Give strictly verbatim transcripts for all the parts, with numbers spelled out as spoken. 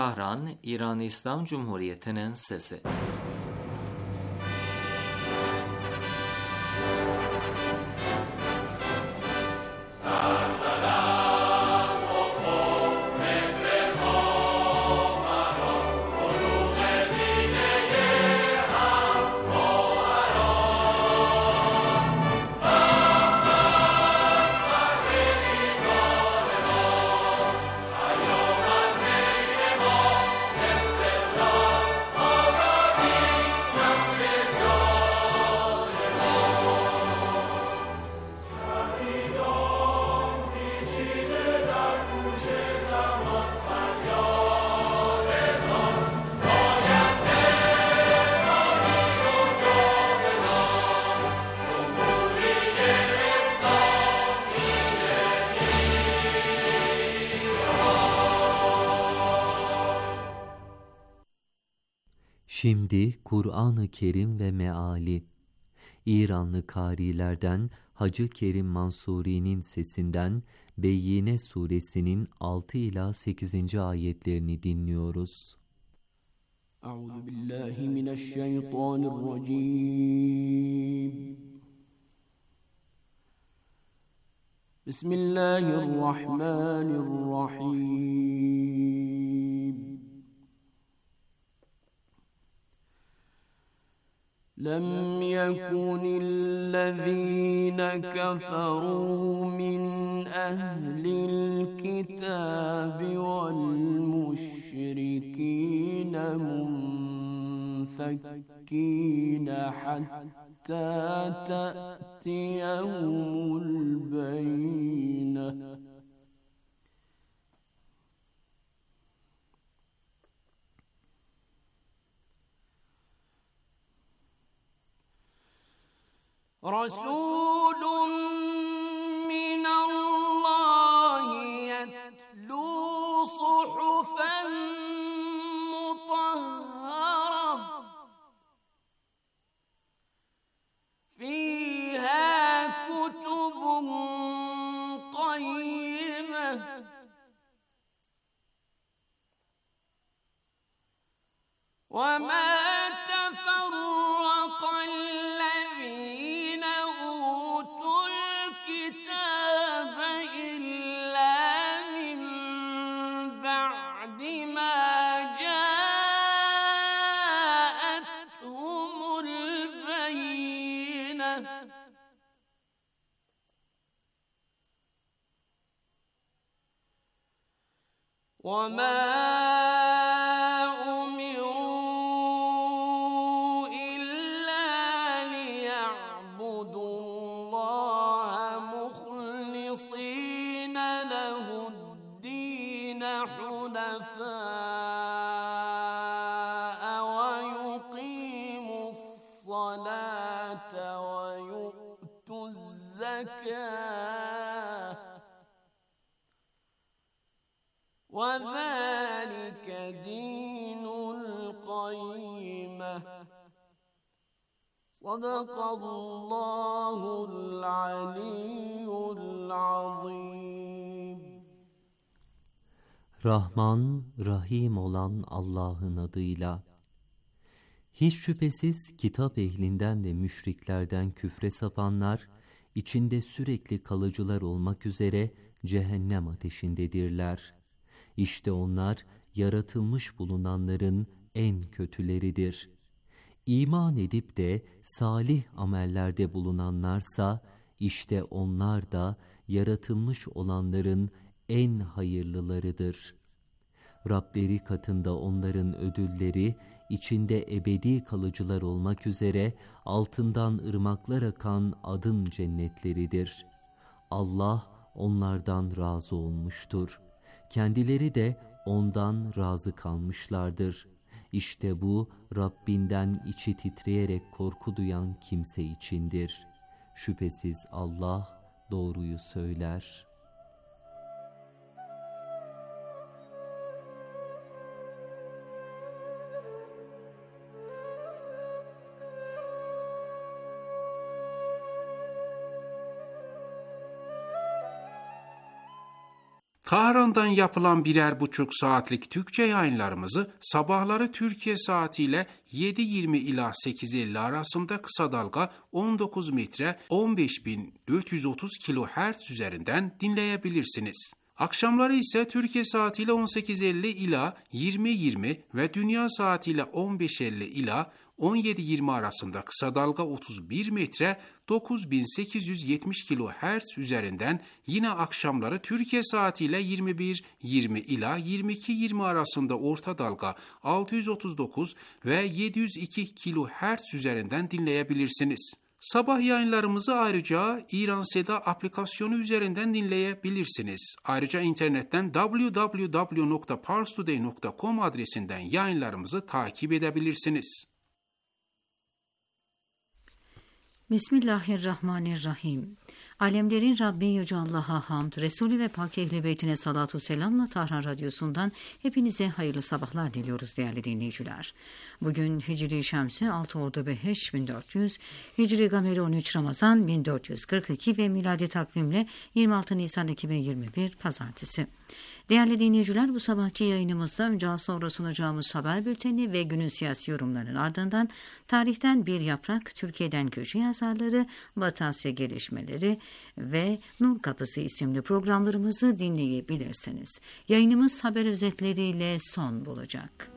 Tahran, İran İslam Cumhuriyeti'nin sesi. Şimdi Kur'an-ı Kerim ve meali. İranlı kârilerden Hacı Kerim Mansuri'nin sesinden Beyyine suresinin altı ila sekizinci ayetlerini dinliyoruz. Euzubillahimineşşeytanirracim. Bismillahirrahmanirrahim. لم يكن الذين كفروا من أهل الكتاب والمشركين منفكين حتى تأتيهم البينة رسول من الله يتلو صحفا مطهرة فيها كتب قيمة وما تفرق الذين أوتوا الكتاب إلا من بعد ما جاءتهم البينة وما وذلك دين القيمة صدق الله العلي العظيم. Rahman, Rahim olan Allah'ın adıyla. Hiç şüphesiz kitap ehlinden ve müşriklerden küfre sapanlar, içinde sürekli kalıcılar olmak üzere cehennem ateşindedirler. İşte onlar yaratılmış bulunanların en kötüleridir. İman edip de salih amellerde bulunanlarsa, işte onlar da yaratılmış olanların en hayırlılarıdır. Rableri katında onların ödülleri, içinde ebedi kalıcılar olmak üzere altından ırmaklar akan adın cennetleridir. Allah onlardan razı olmuştur. Kendileri de ondan razı kalmışlardır. İşte bu Rabbinden içi titreyerek korku duyan kimse içindir. Şüphesiz Allah doğruyu söyler. Tahran'dan yapılan birer buçuk saatlik Türkçe yayınlarımızı sabahları Türkiye saatiyle yedi yirmi ila sekiz elli arasında kısa dalga on dokuz metre on beş bin dört yüz otuz kilohertz üzerinden dinleyebilirsiniz. Akşamları ise Türkiye saatiyle on sekiz elli ila yirmi yirmi ve dünya saatiyle on beş elli ila on yedi yirmi arasında kısa dalga otuz bir metre dokuz bin sekiz yüz yetmiş kilohertz üzerinden yine akşamları Türkiye saatiyle yirmi bir yirmi ila yirmi iki yirmi arasında orta dalga altı yüz otuz dokuz ve yedi yüz iki kilohertz üzerinden dinleyebilirsiniz. Sabah yayınlarımızı ayrıca İran Seda aplikasyonu üzerinden dinleyebilirsiniz. Ayrıca internetten double-u double-u double-u nokta parstoday nokta com adresinden yayınlarımızı takip edebilirsiniz. Bismillahirrahmanirrahim. Alemlerin Rabbi Yüce Allah'a hamd, Resulü ve Pak Ehl-i Beytine salatu selamla Tahran Radyosu'ndan hepinize hayırlı sabahlar diliyoruz değerli dinleyiciler. Bugün Hicri Şemsi altı Ordu beş bin dört yüz, Hicri Gameri on üç Ramazan bin dört yüz kırk iki ve miladi takvimle yirmi altı Nisan iki bin yirmi bir Pazartesi. Değerli dinleyiciler, bu sabahki yayınımızda önce az sonra sunacağımız haber bülteni ve günün siyasi yorumlarının ardından tarihten bir yaprak, Türkiye'den köşe yazarları, Batı Asya gelişmeleri ve Nur Kapısı isimli programlarımızı dinleyebilirsiniz. Yayınımız haber özetleriyle son bulacak.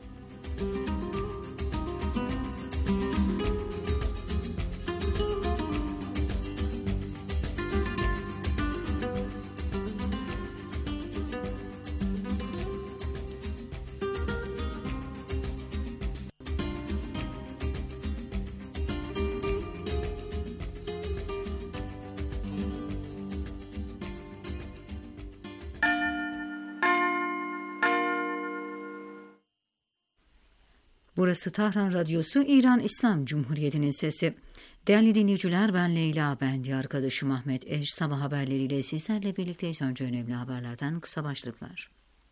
Burası Tahran Radyosu, İran İslam Cumhuriyeti'nin sesi. Değerli dinleyiciler, ben Leyla, ben de arkadaşım Ahmet Eş. Sabah haberleriyle sizlerle birlikteyiz. Önce önemli haberlerden kısa başlıklar.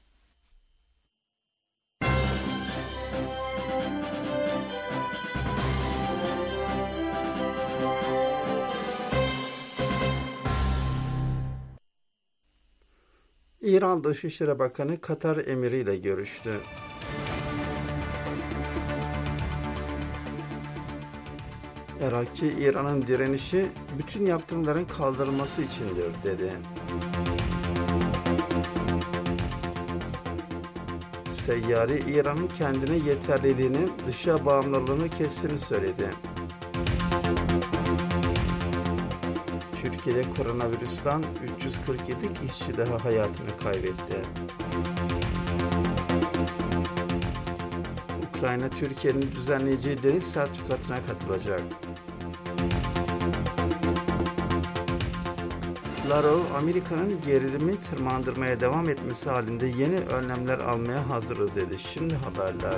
İran Dışişleri Bakanı Katar Emiri ile görüştü. Irakçı İran'ın direnişi bütün yaptırımların kaldırılması içindir dedi. Seyyari İran'ın kendine yeterliliğini, dışa bağımlılığını kestiğini söyledi. Türkiye'de koronavirüsten üç yüz kırk yedi kişi daha hayatını kaybetti. Ukrayna, Türkiye'nin düzenleyeceği deniz sertifikatına katılacak. Lavrov, Amerika'nın gerilimi tırmandırmaya devam etmesi halinde yeni önlemler almaya hazırız dedi. Şimdi haberler.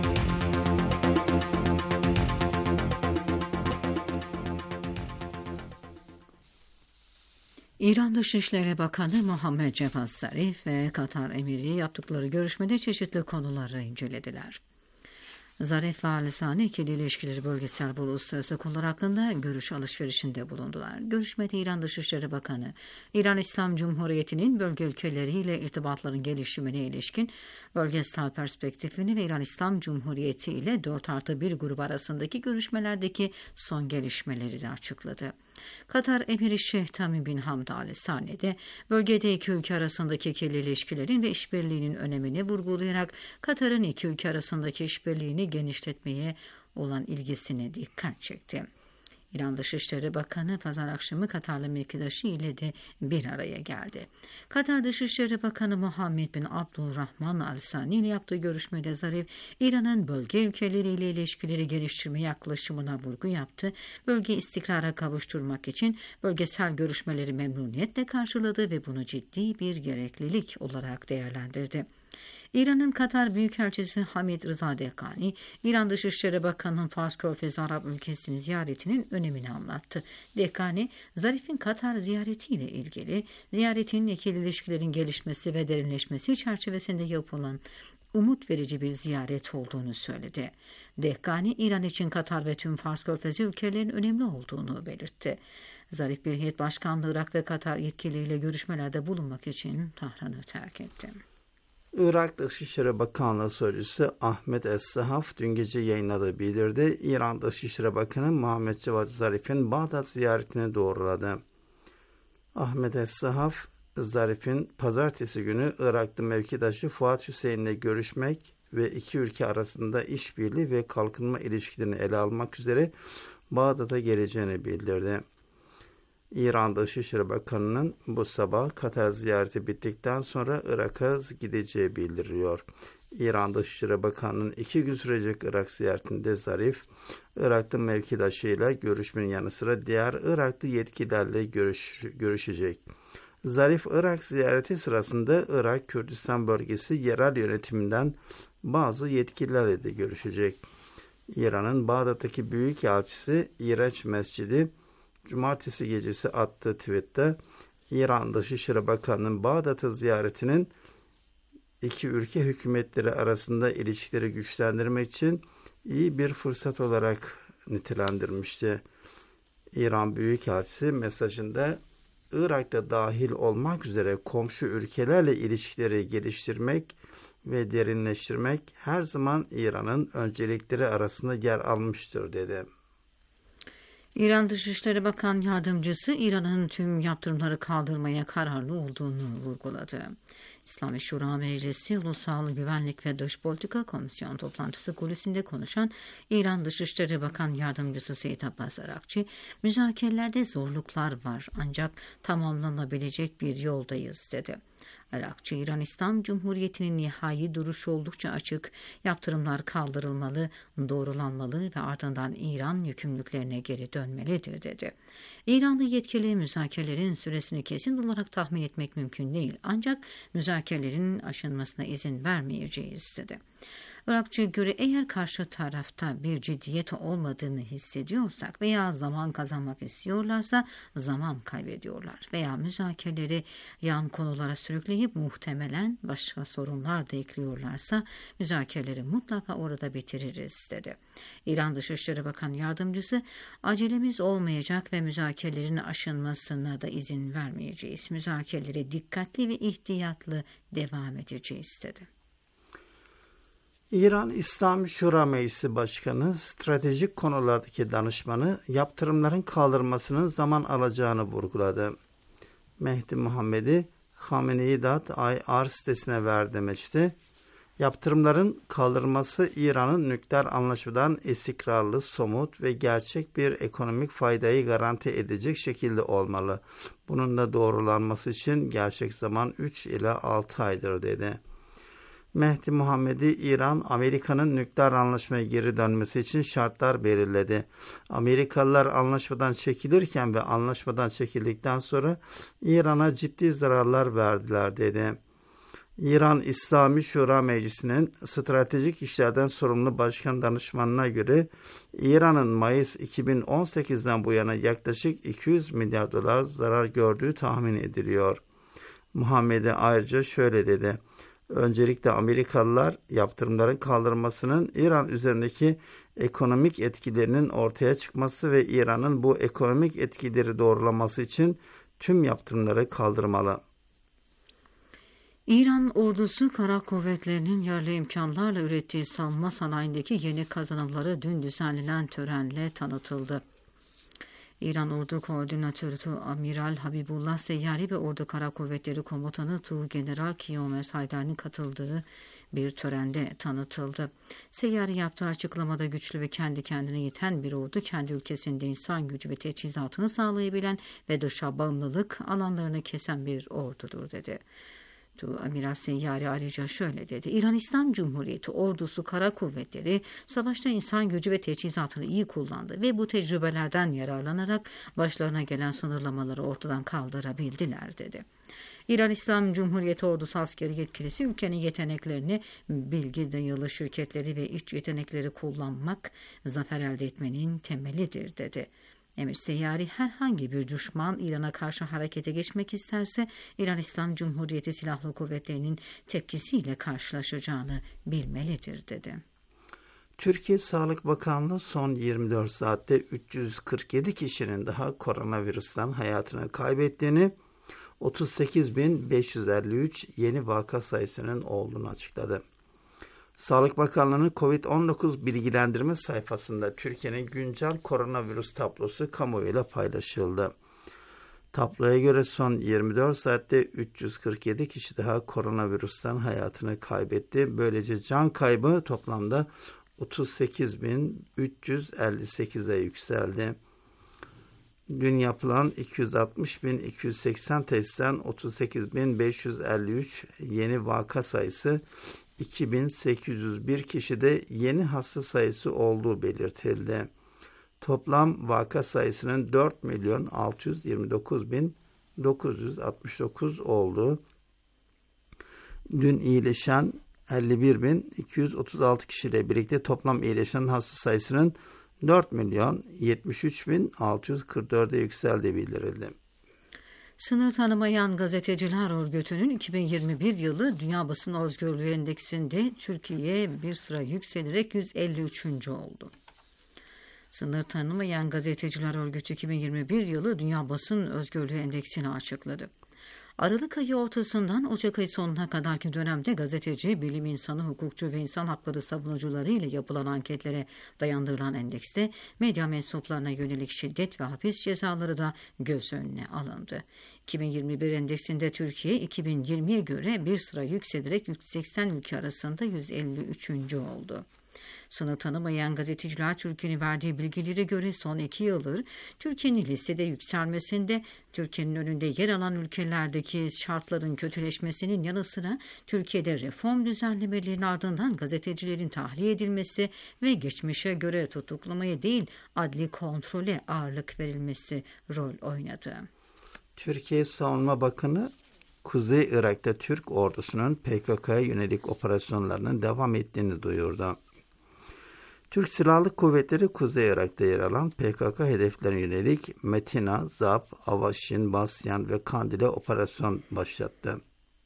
İran Dışişleri Bakanı Muhammed Cevat Zarif ve Katar Emiri yaptıkları görüşmede çeşitli konuları incelediler. Zarif ve Al-Sani ikili ilişkileri, bölgesel ve uluslararası konular hakkında görüş alışverişinde bulundular. Görüşmede İran Dışişleri Bakanı, İran İslam Cumhuriyeti'nin bölge ülkeleriyle irtibatların gelişimine ilişkin bölgesel perspektifini ve İran İslam Cumhuriyeti ile dört artı bir grubu arasındaki görüşmelerdeki son gelişmeleri de açıkladı. Katar Emiri Şeyh Tamim bin Hamd Al-Sani de bölgede iki ülke arasındaki ikili ilişkilerin ve işbirliğinin önemini vurgulayarak Katar'ın iki ülke arasındaki işbirliğini genişletmeye olan ilgisine dikkat çekti. İran Dışişleri Bakanı pazar akşamı Katarlı mevkidaşı ile de bir araya geldi. Katar Dışişleri Bakanı Muhammed bin Abdülrahman Al-Sani ile yaptığı görüşmede Zarif, İran'ın bölge ülkeleriyle ilişkileri geliştirme yaklaşımına vurgu yaptı. Bölge istikrara kavuşturmak için bölgesel görüşmeleri memnuniyetle karşıladı ve bunu ciddi bir gereklilik olarak değerlendirdi. İran'ın Katar Büyükelçisi Hamid Rıza Dehkani, İran Dışişleri Bakanı'nın Fars Körfezi Arap ülkesini ziyaretinin önemini anlattı. Dehkani, Zarif'in Katar ziyaretiyle ilgili ziyaretin ikili ilişkilerin gelişmesi ve derinleşmesi çerçevesinde yapılan umut verici bir ziyaret olduğunu söyledi. Dehgani, İran için Katar ve tüm Fars Körfezi ülkelerinin önemli olduğunu belirtti. Zarif bir heyet başkanlığı Irak ve Katar yetkilileriyle görüşmelerde bulunmak için Tahran'ı terk etti. Irak Dışişleri Bakanlığı Sözcüsü Ahmet Es-Sahaf dün gece yayınladığı bildirdi. İran Dışişleri Bakanı Muhammed Cevat Zarif'in Bağdat ziyaretini doğruladı. Ahmet Es-Sahaf, Zarif'in pazartesi günü Iraklı mevkidaşı Fuat Hüseyin'le görüşmek ve iki ülke arasında işbirliği ve kalkınma ilişkilerini ele almak üzere Bağdat'a geleceğini bildirdi. İran Dışişleri Bakanı'nın bu sabah Katar ziyareti bittikten sonra Irak'a gideceği bildiriliyor. İran Dışişleri Bakanı'nın iki gün sürecek Irak ziyaretinde Zarif, Iraklı mevkidaşıyla görüşmenin yanı sıra diğer Iraklı yetkililerle görüş, görüşecek. Zarif, Irak ziyareti sırasında Irak Kürdistan bölgesi yerel yönetiminden bazı yetkililerle de görüşecek. İran'ın Bağdat'taki büyükelçisi İraç Mescidi, Cumartesi gecesi attığı tweette, İran Dışişleri Bakanı'nın Bağdat'ı ziyaretinin iki ülke hükümetleri arasında ilişkileri güçlendirmek için iyi bir fırsat olarak nitelendirmişti. İran Büyükelçisi mesajında, Irak'ta dahil olmak üzere komşu ülkelerle ilişkileri geliştirmek ve derinleştirmek her zaman İran'ın öncelikleri arasında yer almıştır dedi. İran Dışişleri Bakan Yardımcısı İran'ın tüm yaptırımları kaldırmaya kararlı olduğunu vurguladı. İslami Şura Meclisi Ulusal Güvenlik ve Dış Politika Komisyon toplantısı kulisinde konuşan İran Dışişleri Bakan Yardımcısı Seyit Abbas Arakçı, müzakerelerde zorluklar var ancak tamamlanabilecek bir yoldayız dedi. Arakçı, İran İslam Cumhuriyeti'nin nihai duruşu oldukça açık, yaptırımlar kaldırılmalı, doğrulanmalı ve ardından İran yükümlülüklerine geri dönmelidir dedi. İranlı yetkili müzakerelerin süresini kesin olarak tahmin etmek mümkün değil ancak müzakerelerin aşılmasına izin vermeyeceğiz dedi. Irakçı'ya göre eğer karşı tarafta bir ciddiyet olmadığını hissediyorsak veya zaman kazanmak istiyorlarsa zaman kaybediyorlar veya müzakereleri yan konulara sürükleyip muhtemelen başka sorunlar da ekliyorlarsa müzakereleri mutlaka orada bitiririz dedi. İran Dışişleri Bakan Yardımcısı, acelemiz olmayacak ve müzakerelerin aşılmasına da izin vermeyeceğiz. Müzakerelere dikkatli ve ihtiyatlı devam edeceğiz dedi. İran İslami Şura Meclisi Başkanı, stratejik konulardaki danışmanı yaptırımların kaldırmasının zaman alacağını vurguladı. Mehdi Muhammedi, Hamenei nokta ir sitesine verdiği demeçti. Yaptırımların kaldırılması İran'ın nükleer anlaşmadan istikrarlı, somut ve gerçek bir ekonomik faydayı garanti edecek şekilde olmalı. Bunun da doğrulanması için gerçek zaman üç ila altı aydır dedi. Mehdi Muhammedi, İran, Amerika'nın nükleer anlaşmaya geri dönmesi için şartlar belirledi. Amerikalılar anlaşmadan çekilirken ve anlaşmadan çekildikten sonra İran'a ciddi zararlar verdiler dedi. İran İslami Şura Meclisi'nin stratejik işlerden sorumlu başkan danışmanına göre İran'ın Mayıs iki bin on sekizden bu yana yaklaşık iki yüz milyar dolar zarar gördüğü tahmin ediliyor. Muhammedi ayrıca şöyle dedi. Öncelikle Amerikalılar yaptırımların kaldırılmasının İran üzerindeki ekonomik etkilerinin ortaya çıkması ve İran'ın bu ekonomik etkileri doğrulaması için tüm yaptırımları kaldırmalı. İran ordusu kara kuvvetlerinin yerli imkanlarla ürettiği savunma sanayindeki yeni kazanımları dün düzenlenen törenle tanıtıldı. İran Ordu Koordinatörü Amiral Habibullah Seyyari ve Ordu Kara Kuvvetleri Komutanı Tuğgeneral Kiyomer Haydar'ın katıldığı bir törende tanıtıldı. Seyyari yaptığı açıklamada güçlü ve kendi kendine yeten bir ordu, kendi ülkesinde insan gücü ve teçhizatını sağlayabilen ve dışa bağımlılık alanlarını kesen bir ordudur dedi. Amiral Seyyari ayrıca şöyle dedi. İran İslam Cumhuriyeti ordusu kara kuvvetleri savaşta insan gücü ve teçhizatını iyi kullandı ve bu tecrübelerden yararlanarak başlarına gelen sınırlamaları ortadan kaldırabildiler dedi. İran İslam Cumhuriyeti ordusu askeri yetkilisi ülkenin yeteneklerini, bilgi dayalı şirketleri ve iç yetenekleri kullanmak zafer elde etmenin temelidir dedi. Emir Seyyari herhangi bir düşman İran'a karşı harekete geçmek isterse İran İslam Cumhuriyeti Silahlı Kuvvetleri'nin tepkisiyle karşılaşacağını bilmelidir dedi. Türkiye Sağlık Bakanlığı son yirmi dört saatte üç yüz kırk yedi kişinin daha koronavirüsten hayatını kaybettiğini, otuz sekiz bin beş yüz elli üç yeni vaka sayısının olduğunu açıkladı. Sağlık Bakanlığı'nın kovid on dokuz bilgilendirme sayfasında Türkiye'nin güncel koronavirüs tablosu kamuoyuyla paylaşıldı. Tabloya göre son yirmi dört saatte üç yüz kırk yedi kişi daha koronavirüsten hayatını kaybetti. Böylece can kaybı toplamda otuz sekiz bin üç yüz elli sekize yükseldi. Dün yapılan iki yüz altmış bin iki yüz seksen testten otuz sekiz bin beş yüz elli üç yeni vaka sayısı, iki bin sekiz yüz bir kişide yeni hasta sayısı olduğu belirtildi. Toplam vaka sayısının dört milyon altı yüz yirmi dokuz bin dokuz yüz altmış dokuz olduğu, dün iyileşen elli bir bin iki yüz otuz altı kişiyle birlikte toplam iyileşen hasta sayısının dört milyon yetmiş üç bin altı yüz kırk dörde yükseldiği bildirildi. Sınır tanımayan gazeteciler örgütünün iki bin yirmi bir yılı Dünya Basın Özgürlüğü Endeksinde Türkiye bir sıra yükselerek yüz elli üçüncü oldu. Sınır tanımayan gazeteciler örgütü iki bin yirmi bir yılı Dünya Basın Özgürlüğü Endeksini açıkladı. Aralık ayı ortasından Ocak ayı sonuna kadarki dönemde gazeteci, bilim insanı, hukukçu ve insan hakları savunucuları ile yapılan anketlere dayandırılan endekste medya mensuplarına yönelik şiddet ve hapis cezaları da göz önüne alındı. iki bin yirmi bir endeksinde Türkiye iki bin yirmiye göre bir sıra yükselerek yüz seksen ülke arasında yüz elli üçüncü oldu. Sınır tanımayan gazeteciler Türkiye'nin verdiği bilgilere göre son iki yıldır Türkiye'nin listede yükselmesinde, Türkiye'nin önünde yer alan ülkelerdeki şartların kötüleşmesinin yanı sıra Türkiye'de reform düzenlemelerinin ardından gazetecilerin tahliye edilmesi ve geçmişe göre tutuklamaya değil adli kontrole ağırlık verilmesi rol oynadı. Türkiye Savunma Bakanı, Kuzey Irak'ta Türk ordusunun P K K'ya yönelik operasyonlarının devam ettiğini duyurdu. Türk Silahlı Kuvvetleri Kuzey Irak'ta yer alan P K K hedeflerine yönelik Metina, Zap, Avaşin, Basyan ve Kandil'e operasyon başlattı.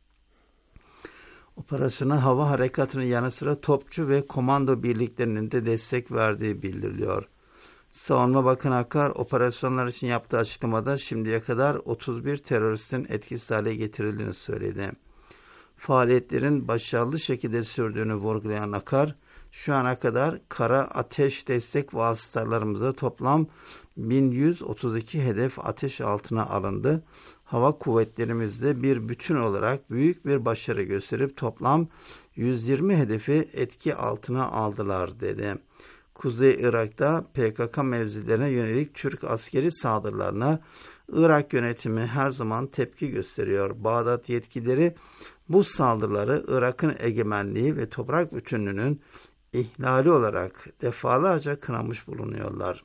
Operasyona hava harekatının yanı sıra topçu ve komando birliklerinin de destek verdiği bildiriliyor. Savunma Bakanı Akar, operasyonlar için yaptığı açıklamada şimdiye kadar otuz bir teröristin etkisiz hale getirildiğini söyledi. Faaliyetlerin başarılı şekilde sürdüğünü vurgulayan Akar, şu ana kadar kara ateş destek vasıtalarımızda toplam bin yüz otuz iki hedef ateş altına alındı. Hava kuvvetlerimizde bir bütün olarak büyük bir başarı gösterip toplam yüz yirmi hedefi etki altına aldılar dedi. Kuzey Irak'ta P K K mevzilerine yönelik Türk askeri saldırılarına Irak yönetimi her zaman tepki gösteriyor. Bağdat yetkilileri bu saldırıları Irak'ın egemenliği ve toprak bütünlüğünün ihlali olarak defalarca kınamış bulunuyorlar.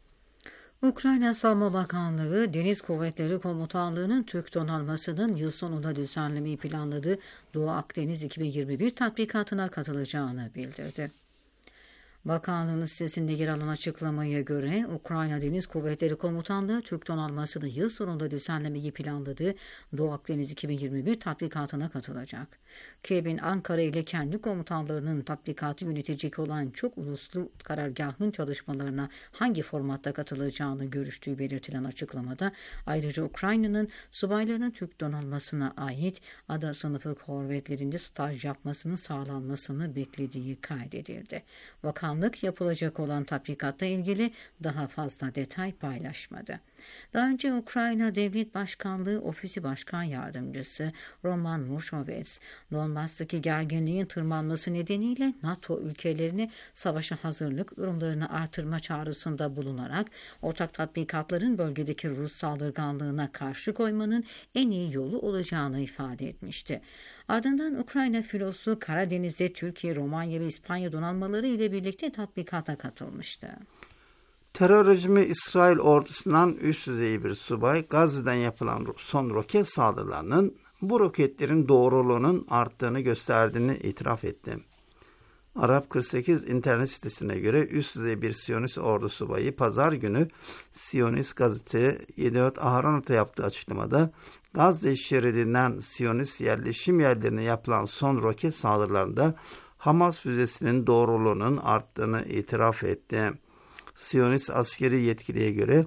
Ukrayna Savunma Bakanlığı, Deniz Kuvvetleri Komutanlığı'nın Türk donanmasının yıl sonunda düzenlemeyi planladığı Doğu Akdeniz iki bin yirmi bir tatbikatına katılacağını bildirdi. Bakanlığın sitesinde yer alan açıklamaya göre Ukrayna Deniz Kuvvetleri Komutanlığı Türk donanmasının yıl sonunda düzenlemeyi planladığı Doğu Akdeniz iki bin yirmi bir tatbikatına katılacak. Kiev'in Ankara ile kendi komutanlarının tatbikatı yönetecek olan çok uluslu karargahın çalışmalarına hangi formatta katılacağını görüştüğü belirtilen açıklamada ayrıca Ukrayna'nın subaylarının Türk donanmasına ait ada sınıfı korvetlerinde staj yapmasının sağlanmasını beklediği kaydedildi. Bakanlık yapılacak olan tatbikatla ilgili daha fazla detay paylaşmadı. Daha önce Ukrayna Devlet Başkanlığı Ofisi Başkan Yardımcısı Roman Mushovets, Donbas'taki gerginliğin tırmanması nedeniyle NATO ülkelerini savaşa hazırlık durumlarını artırma çağrısında bulunarak ortak tatbikatların bölgedeki Rus saldırganlığına karşı koymanın en iyi yolu olacağını ifade etmişti. Ardından Ukrayna filosu Karadeniz'de Türkiye, Romanya ve İspanya donanmaları ile birlikte tatbikata katılmıştı. Terör rejimi İsrail ordusundan üst düzey bir subay Gazze'den yapılan son roket saldırılarının bu roketlerin doğruluğunun arttığını gösterdiğini itiraf etti. Arap kırk sekiz internet sitesine göre üst düzey bir Siyonist ordu subayı pazar günü Siyonist gazete Yediot Aharonot'a yaptığı açıklamada Gazze şeridinden Siyonist yerleşim yerlerine yapılan son roket saldırılarında Hamas füzesinin doğruluğunun arttığını itiraf etti. Siyonist askeri yetkiliye göre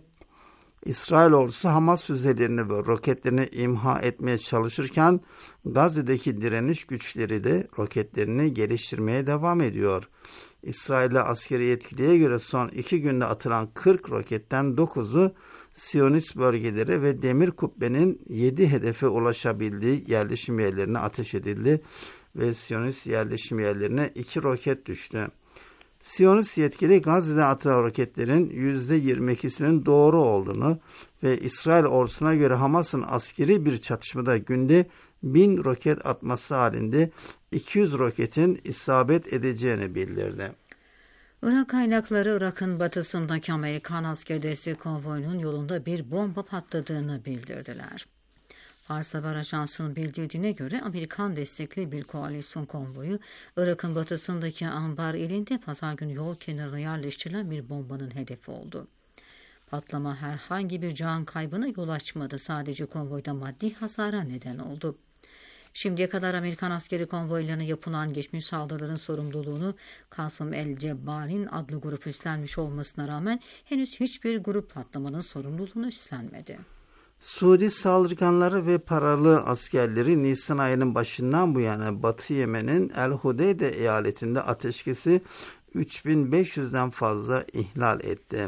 İsrail ordusu Hamas füzelerini ve roketlerini imha etmeye çalışırken Gazze'deki direniş güçleri de roketlerini geliştirmeye devam ediyor. İsrail'e askeri yetkiliye göre son iki günde atılan kırk roketten dokuzu Siyonist bölgeleri ve demir kubbenin yedi hedefe ulaşabildiği yerleşim yerlerine ateş edildi ve Siyonist yerleşim yerlerine iki roket düştü. Siyonist yetkili Gazze'den atılan roketlerin yüzde yirmi ikisinin doğru olduğunu ve İsrail ordusuna göre Hamas'ın askeri bir çatışmada günde bin roket atması halinde iki yüz roketin isabet edeceğini bildirdi. Irak kaynakları Irak'ın batısındaki Amerikan asker destek konvoyunun yolunda bir bomba patladığını bildirdiler. Fars Haber Ajansı'nın bildirdiğine göre Amerikan destekli bir koalisyon konvoyu Irak'ın batısındaki Anbar ilinde pazar günü yol kenarına yerleştirilen bir bombanın hedefi oldu. Patlama herhangi bir can kaybına yol açmadı, sadece konvoyda maddi hasara neden oldu. Şimdiye kadar Amerikan askeri konvoylarına yapılan geçmiş saldırıların sorumluluğunu Kasım el-Cebbar'in adlı grup üstlenmiş olmasına rağmen henüz hiçbir grup patlamanın sorumluluğunu üstlenmedi. Suudi saldırganları ve paralı askerleri Nisan ayının başından bu yana Batı Yemen'in El-Hudeyde eyaletinde ateşkesi üç bin beş yüzden fazla ihlal etti.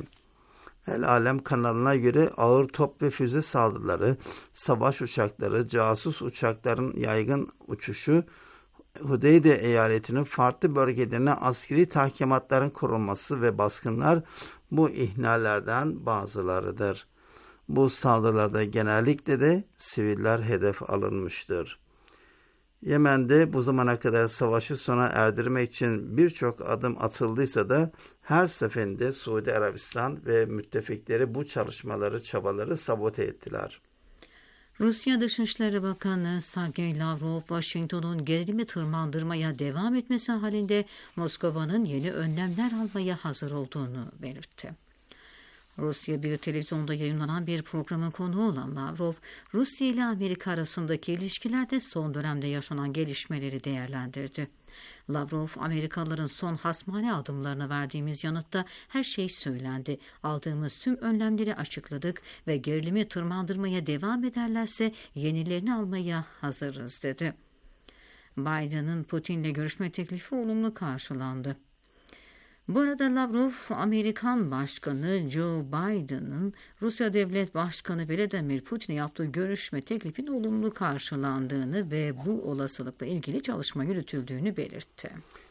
El Alem kanalına göre ağır top ve füze saldırıları, savaş uçakları, casus uçakların yaygın uçuşu, Hudeyde eyaletinin farklı bölgelerine askeri tahkimatların kurulması ve baskınlar bu ihlallerden bazılarıdır. Bu saldırılarda genellikle de siviller hedef alınmıştır. Yemen'de bu zamana kadar savaşı sona erdirmek için birçok adım atıldıysa da her seferinde Suudi Arabistan ve müttefikleri bu çalışmaları, çabaları sabote ettiler. Rusya Dışişleri Bakanı Sergey Lavrov, Washington'un gerilimi tırmandırmaya devam etmesi halinde Moskova'nın yeni önlemler almaya hazır olduğunu belirtti. Rusya bir televizyonda yayınlanan bir programın konuğu olan Lavrov, Rusya ile Amerika arasındaki ilişkilerde son dönemde yaşanan gelişmeleri değerlendirdi. Lavrov, Amerikalıların son hasmane adımlarına verdiğimiz yanıtta her şey söylendi. Aldığımız tüm önlemleri açıkladık ve gerilimi tırmandırmaya devam ederlerse yenilerini almaya hazırız dedi. Biden'ın Putin'le görüşme teklifi olumlu karşılandı. Bu arada Lavrov, Amerikan Başkanı Joe Biden'ın Rusya Devlet Başkanı Vladimir Putin'e yaptığı görüşme teklifinin olumlu karşılandığını ve bu olasılıkla ilgili çalışma yürütüldüğünü belirtti.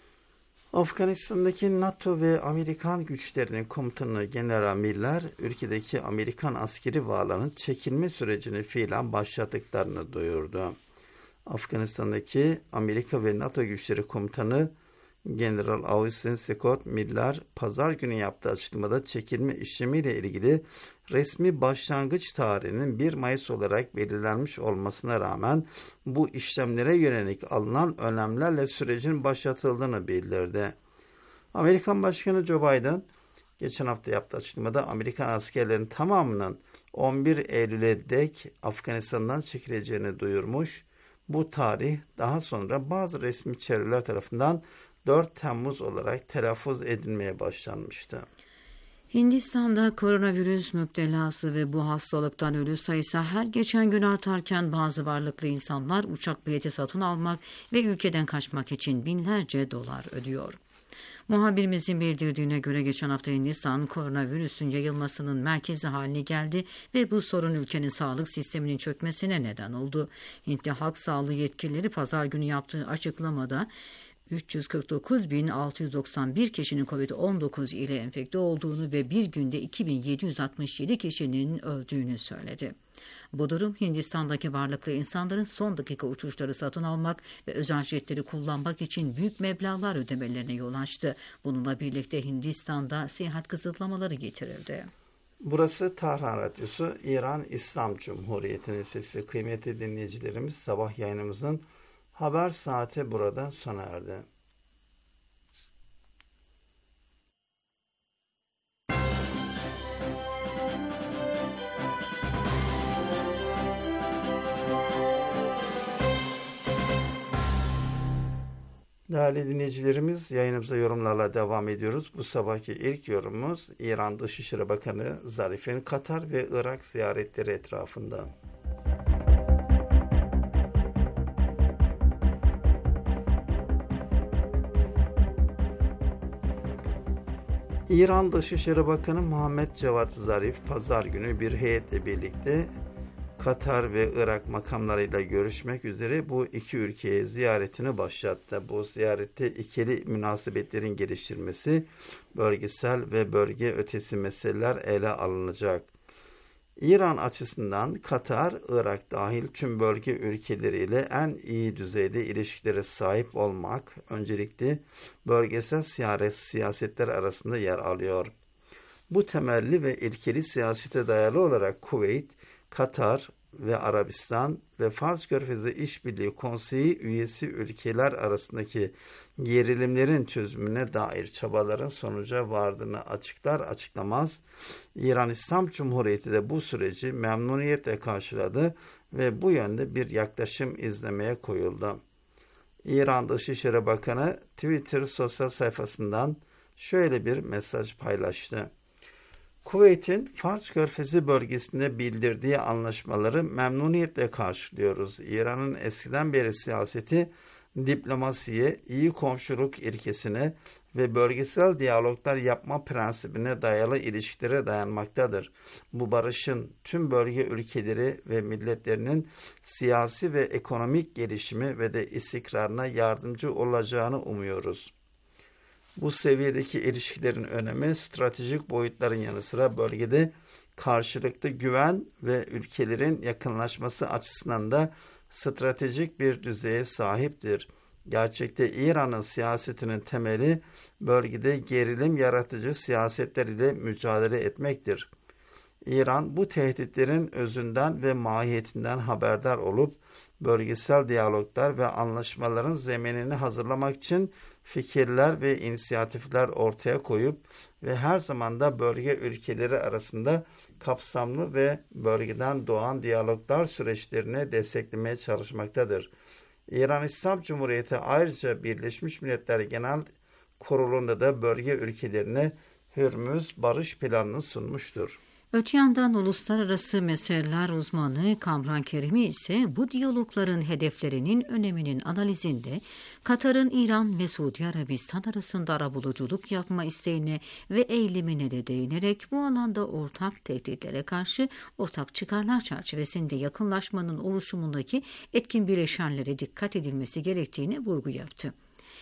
Afganistan'daki NATO ve Amerikan güçlerinin komutanı General Miller, ülkedeki Amerikan askeri varlığının çekilme sürecini fiilen başlattıklarını duyurdu. Afganistan'daki Amerika ve NATO güçleri komutanı General Austin Scott Miller, pazar günü yaptığı açıklamada çekilme işlemiyle ilgili resmi başlangıç tarihinin bir Mayıs olarak belirlenmiş olmasına rağmen bu işlemlere yönelik alınan önlemlerle sürecin başlatıldığını bildirdi. Amerikan Başkanı Joe Biden, geçen hafta yaptığı açıklamada Amerikan askerlerinin tamamının on bir Eylül'e dek Afganistan'dan çekileceğini duyurmuş. Bu tarih daha sonra bazı resmi çevreler tarafından dört Temmuz olarak telaffuz edilmeye başlanmıştı. Hindistan'da koronavirüs müptelası ve bu hastalıktan ölü sayısı her geçen gün artarken bazı varlıklı insanlar uçak bileti satın almak ve ülkeden kaçmak için binlerce dolar ödüyor. Muhabirimizin bildirdiğine göre geçen hafta Hindistan koronavirüsün yayılmasının merkezi haline geldi ve bu sorun ülkenin sağlık sisteminin çökmesine neden oldu. Hintli halk sağlığı yetkilileri pazar günü yaptığı açıklamada üç yüz kırk dokuz bin altı yüz doksan bir kişinin kovid on dokuz ile enfekte olduğunu ve bir günde iki bin yedi yüz altmış yedi kişinin öldüğünü söyledi. Bu durum Hindistan'daki varlıklı insanların son dakika uçuşları satın almak ve özel jetleri kullanmak için büyük meblağlar ödemelerine yol açtı. Bununla birlikte Hindistan'da seyahat kısıtlamaları getirildi. Burası Tahran Radyosu, İran İslam Cumhuriyeti'nin sesi. Kıymetli dinleyicilerimiz, sabah yayınımızın haber saati burada sona erdi. Değerli dinleyicilerimiz, yayınımıza yorumlarla devam ediyoruz. Bu sabahki ilk yorumumuz İran Dışişleri Bakanı Zarif'in Katar ve Irak ziyaretleri etrafında. İran Dışişleri Bakanı Muhammed Cevat Zarif, pazar günü bir heyetle birlikte Katar ve Irak makamlarıyla görüşmek üzere bu iki ülkeye ziyaretini başlattı. Bu ziyarette ikili münasebetlerin geliştirilmesi, bölgesel ve bölge ötesi meseleler ele alınacak. İran açısından Katar, Irak dahil tüm bölge ülkeleriyle en iyi düzeyde ilişkilere sahip olmak öncelikli bölgesel siyasetler arasında yer alıyor. Bu temelli ve ilkeli siyasete dayalı olarak Kuveyt, Katar ve Arabistan ve Fars Körfezi İşbirliği Konseyi üyesi ülkeler arasındaki gerilimlerin çözümüne dair çabaların sonuca vardığını açıklar açıklamaz, İran İslam Cumhuriyeti de bu süreci memnuniyetle karşıladı ve bu yönde bir yaklaşım izlemeye koyuldu. İran Dışişleri Bakanı Twitter sosyal sayfasından şöyle bir mesaj paylaştı. Kuveyt'in Fars Körfezi bölgesinde bildirdiği anlaşmaları memnuniyetle karşılıyoruz. İran'ın eskiden beri siyaseti diplomasiye, iyi komşuluk ilkesine ve bölgesel diyaloglar yapma prensibine dayalı ilişkilere dayanmaktadır. Bu barışın tüm bölge ülkeleri ve milletlerinin siyasi ve ekonomik gelişimi ve de istikrarına yardımcı olacağını umuyoruz. Bu seviyedeki ilişkilerin önemi stratejik boyutların yanı sıra bölgede karşılıklı güven ve ülkelerin yakınlaşması açısından da stratejik bir düzeye sahiptir. Gerçekte İran'ın siyasetinin temeli bölgede gerilim yaratıcı siyasetler ile mücadele etmektir. İran bu tehditlerin özünden ve mahiyetinden haberdar olup bölgesel diyaloglar ve anlaşmaların zeminini hazırlamak için fikirler ve inisiyatifler ortaya koyup ve her zaman da bölge ülkeleri arasında kapsamlı ve bölgeden doğan diyaloglar süreçlerini desteklemeye çalışmaktadır. İran İslam Cumhuriyeti ayrıca Birleşmiş Milletler Genel Kurulu'nda da bölge ülkelerine Hürmüz Barış Planı'nı sunmuştur. Öte yandan uluslararası meseleler uzmanı Kamran Kerimi ise bu diyalogların hedeflerinin öneminin analizinde Katar'ın İran ve Suudi Arabistan arasında arabuluculuk yapma isteğine ve eğilimine de değinerek bu alanda ortak tehditlere karşı ortak çıkarlar çerçevesinde yakınlaşmanın oluşumundaki etkin bileşenlere dikkat edilmesi gerektiğine vurgu yaptı.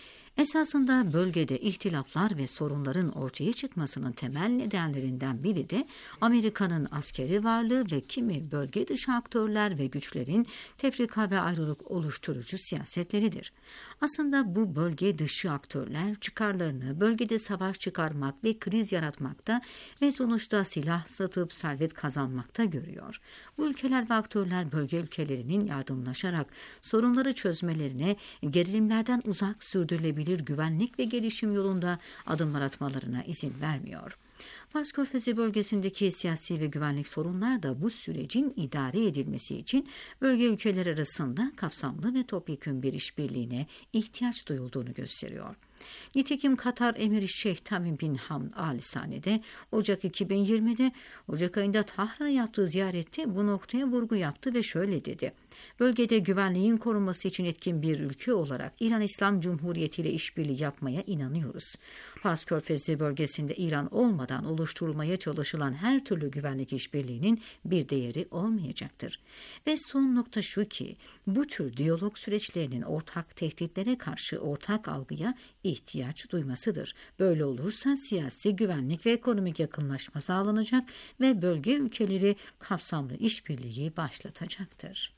Esasında bölgede ihtilaflar ve sorunların ortaya çıkmasının temel nedenlerinden biri de Amerika'nın askeri varlığı ve kimi bölge dışı aktörler ve güçlerin tefrika ve ayrılık oluşturucu siyasetleridir. Aslında bu bölge dışı aktörler çıkarlarını bölgede savaş çıkarmak ve kriz yaratmakta ve sonuçta silah satıp servet kazanmakta görüyor. Bu ülkeler ve aktörler bölge ülkelerinin yardımlaşarak sorunları çözmelerine, gerilimlerden uzak sürdürülebilir güvenlik ve gelişim yolunda adımlar atmalarına izin vermiyor. Fars Körfezi bölgesindeki siyasi ve güvenlik sorunlar da bu sürecin idare edilmesi için bölge ülkeler arasında kapsamlı ve topyekün bir işbirliğine ihtiyaç duyulduğunu gösteriyor. Nitekim Katar Emiri Şeyh Tamim bin Hamd Al Thani'de Ocak iki bin yirmide Ocak ayında Tahran'a yaptığı ziyarette bu noktaya vurgu yaptı ve şöyle dedi. Bölgede güvenliğin korunması için etkin bir ülke olarak İran İslam Cumhuriyeti ile işbirliği yapmaya inanıyoruz. Fars Körfezi bölgesinde İran olmadan oluşturulmaya çalışılan her türlü güvenlik işbirliğinin bir değeri olmayacaktır. Ve son nokta şu ki bu tür diyalog süreçlerinin ortak tehditlere karşı ortak algıya ihtiyaç duymasıdır. Böyle olursa siyasi, güvenlik ve ekonomik yakınlaşma sağlanacak ve bölge ülkeleri kapsamlı işbirliği başlatacaktır.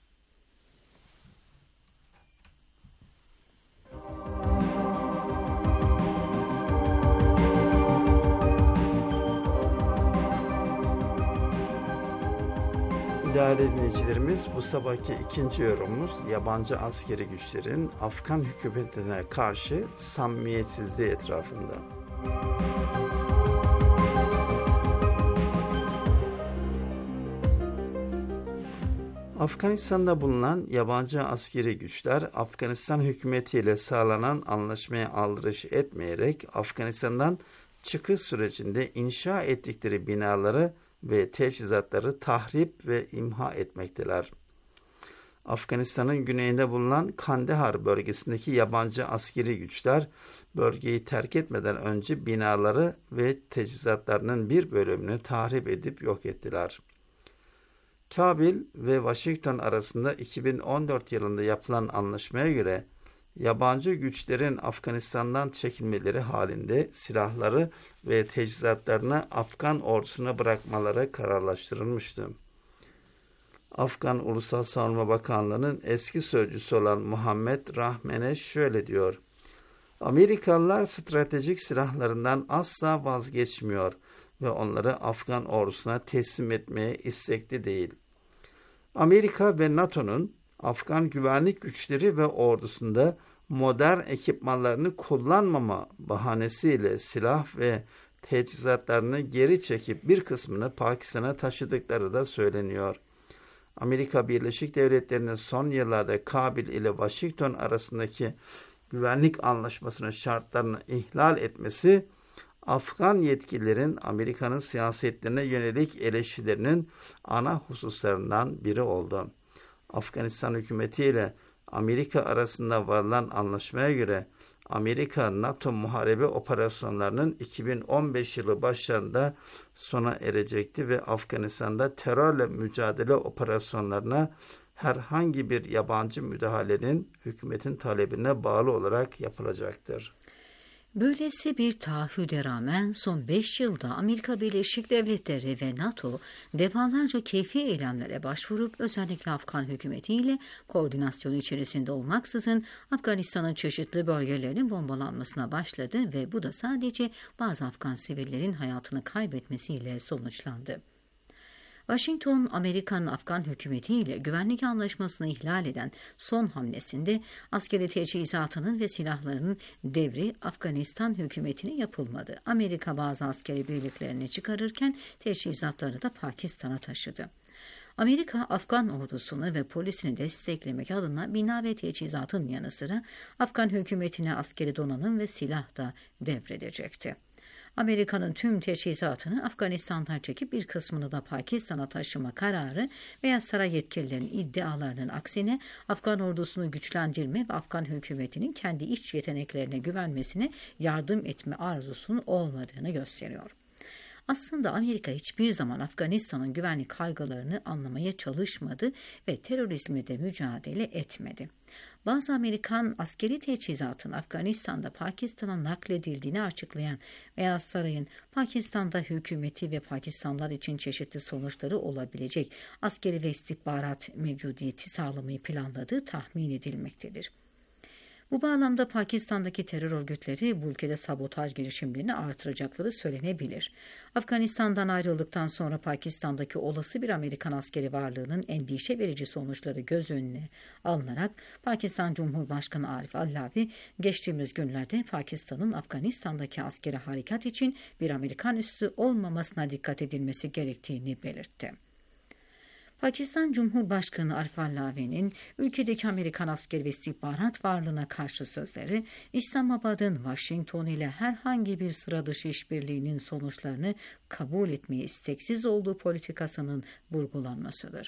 Değerli dinleyicilerimiz, bu sabahki ikinci yorumumuz yabancı askeri güçlerin Afgan hükümetine karşı samimiyetsizliği etrafında. Afganistan'da bulunan yabancı askeri güçler Afganistan hükümetiyle sağlanan anlaşmaya aldırış etmeyerek Afganistan'dan çıkış sürecinde inşa ettikleri binaları ve teçhizatları tahrip ve imha etmekteler. Afganistan'ın güneyinde bulunan Kandahar bölgesindeki yabancı askeri güçler bölgeyi terk etmeden önce binaları ve teçhizatlarının bir bölümünü tahrip edip yok ettiler. Kabil ve Washington arasında iki bin on dört yılında yapılan anlaşmaya göre yabancı güçlerin Afganistan'dan çekilmeleri halinde silahları ve teçhizatlarını Afgan ordusuna bırakmaları kararlaştırılmıştı. Afgan Ulusal Savunma Bakanlığı'nın eski sözcüsü olan Muhammed Rahmaneş şöyle diyor: Amerikalılar stratejik silahlarından asla vazgeçmiyor ve onları Afgan ordusuna teslim etmeye istekli değil. Amerika ve NATO'nun Afgan güvenlik güçleri ve ordusunda modern ekipmanlarını kullanmama bahanesiyle silah ve teçhizatlarını geri çekip bir kısmını Pakistan'a taşıdıkları da söyleniyor. Amerika Birleşik Devletleri'nin son yıllarda Kabil ile Washington arasındaki güvenlik anlaşmasının şartlarını ihlal etmesi, Afgan yetkililerin Amerika'nın siyasetlerine yönelik eleştirilerinin ana hususlarından biri oldu. Afganistan hükümeti ile Amerika arasında varılan anlaşmaya göre Amerika NATO muharebe operasyonlarının iki bin on beş yılı başlarında sona erecekti ve Afganistan'da terörle mücadele operasyonlarına herhangi bir yabancı müdahalenin hükümetin talebine bağlı olarak yapılacaktır. Böylesi bir taahhüde rağmen son beş yılda Amerika Birleşik Devletleri ve NATO defalarca keyfi eylemlere başvurup özellikle Afgan hükümetiyle koordinasyon içerisinde olmaksızın Afganistan'ın çeşitli bölgelerinin bombalanmasına başladı ve bu da sadece bazı Afgan sivillerin hayatını kaybetmesiyle sonuçlandı. Washington, Amerikan Afgan hükümetiyle güvenlik anlaşmasını ihlal eden son hamlesinde askeri teçhizatının ve silahlarının devri Afganistan hükümetine yapılmadı. Amerika bazı askeri birliklerini çıkarırken teçhizatları da Pakistan'a taşıdı. Amerika, Afgan ordusunu ve polisini desteklemek adına bina ve teçhizatın yanı sıra Afgan hükümetine askeri donanım ve silah da devredecekti. Amerika'nın tüm teçhizatını Afganistan'dan çekip bir kısmını da Pakistan'a taşıma kararı Beyaz Saray yetkililerinin iddialarının aksine Afgan ordusunu güçlendirme ve Afgan hükümetinin kendi iç yeteneklerine güvenmesine yardım etme arzusunun olmadığını gösteriyor. Aslında Amerika hiçbir zaman Afganistan'ın güvenlik kaygılarını anlamaya çalışmadı ve terörizmle de mücadele etmedi. Bazı Amerikan askeri teçhizatın Afganistan'da Pakistan'a nakledildiğini açıklayan Beyaz Saray'ın Pakistan'da hükümeti ve Pakistanlılar için çeşitli sonuçları olabilecek askeri ve istihbarat mevcudiyeti sağlamayı planladığı tahmin edilmektedir. Bu bağlamda Pakistan'daki terör örgütleri bu ülkede sabotaj girişimlerini artıracakları söylenebilir. Afganistan'dan ayrıldıktan sonra Pakistan'daki olası bir Amerikan askeri varlığının endişe verici sonuçları göz önüne alınarak Pakistan Cumhurbaşkanı Arif Allavi geçtiğimiz günlerde Pakistan'ın Afganistan'daki askeri harekat için bir Amerikan üssü olmamasına dikkat edilmesi gerektiğini belirtti. Pakistan Cumhurbaşkanı Arif Allavi'nin ülkedeki Amerikan askeri ve istihbarat varlığına karşı sözleri, İslamabad'ın Washington ile herhangi bir sıra dışı işbirliğinin sonuçlarını kabul etmeye isteksiz olduğu politikasının vurgulanmasıdır.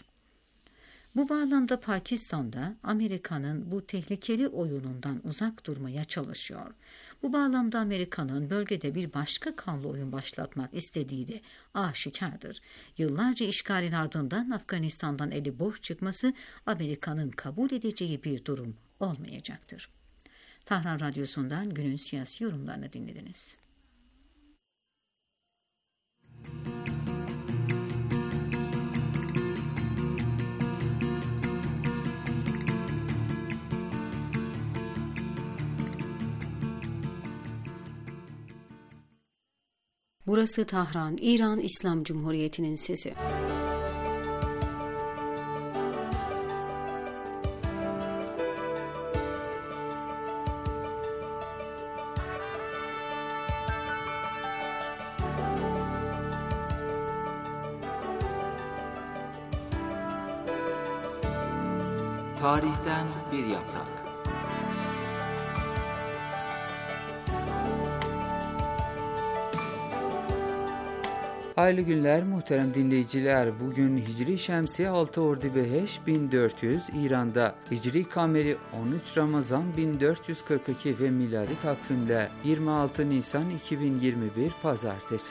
Bu bağlamda Pakistan'da Amerika'nın bu tehlikeli oyunundan uzak durmaya çalışıyor. Bu bağlamda Amerika'nın bölgede bir başka kanlı oyun başlatmak istediği de aşikardır. Yıllarca işgalin ardından Afganistan'dan eli boş çıkması Amerika'nın kabul edeceği bir durum olmayacaktır. Tahran Radyosu'ndan günün siyasi yorumlarını dinlediniz. Burası Tahran, İran İslam Cumhuriyeti'nin sesi. Tarihten bir yaprak. Hayırlı günler muhterem dinleyiciler. Bugün Hicri Şemsi altı Ordubeheş bin dört yüz İran'da, Hicri Kameri on üç Ramazan bin dört yüz kırk iki ve miladi takvimle yirmi altı Nisan iki bin yirmi bir Pazartesi.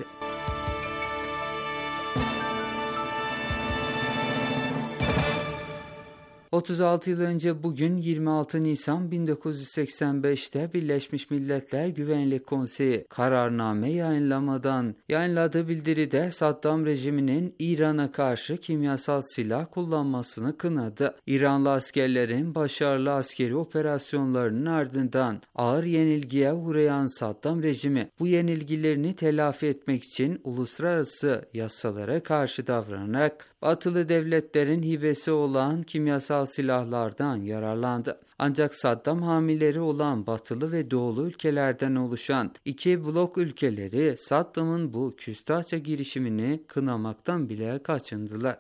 otuz altı yıl önce bugün yirmi altı Nisan bin dokuz yüz seksen beşte Birleşmiş Milletler Güvenlik Konseyi kararname yayınlamadan yayınladığı bildiride Saddam rejiminin İran'a karşı kimyasal silah kullanmasını kınadı. İranlı askerlerin başarılı askeri operasyonlarının ardından ağır yenilgiye uğrayan Saddam rejimi bu yenilgilerini telafi etmek için uluslararası yasalara karşı davranarak Batılı devletlerin hibesi olan kimyasal silahlardan yararlandı. Ancak Saddam hamileri olan Batılı ve Doğulu ülkelerden oluşan iki blok ülkeleri Saddam'ın bu küstahça girişimini kınamaktan bile kaçındılar.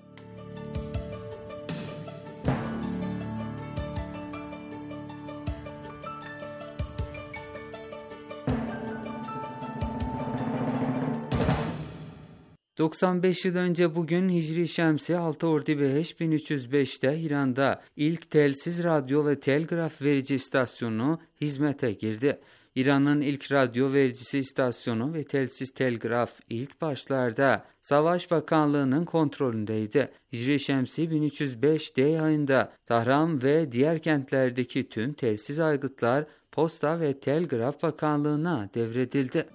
doksan beş yıl önce bugün Hicri Şemsi altı Ordubeheş bin üç yüz beşte İran'da ilk telsiz radyo ve telgraf verici istasyonu hizmete girdi. İran'ın ilk radyo vericisi istasyonu ve telsiz telgraf ilk başlarda Savaş Bakanlığı'nın kontrolündeydi. Hicri Şemsi bin üç yüz beş D ayında Tahran ve diğer kentlerdeki tüm telsiz aygıtlar Posta ve Telgraf Bakanlığı'na devredildi.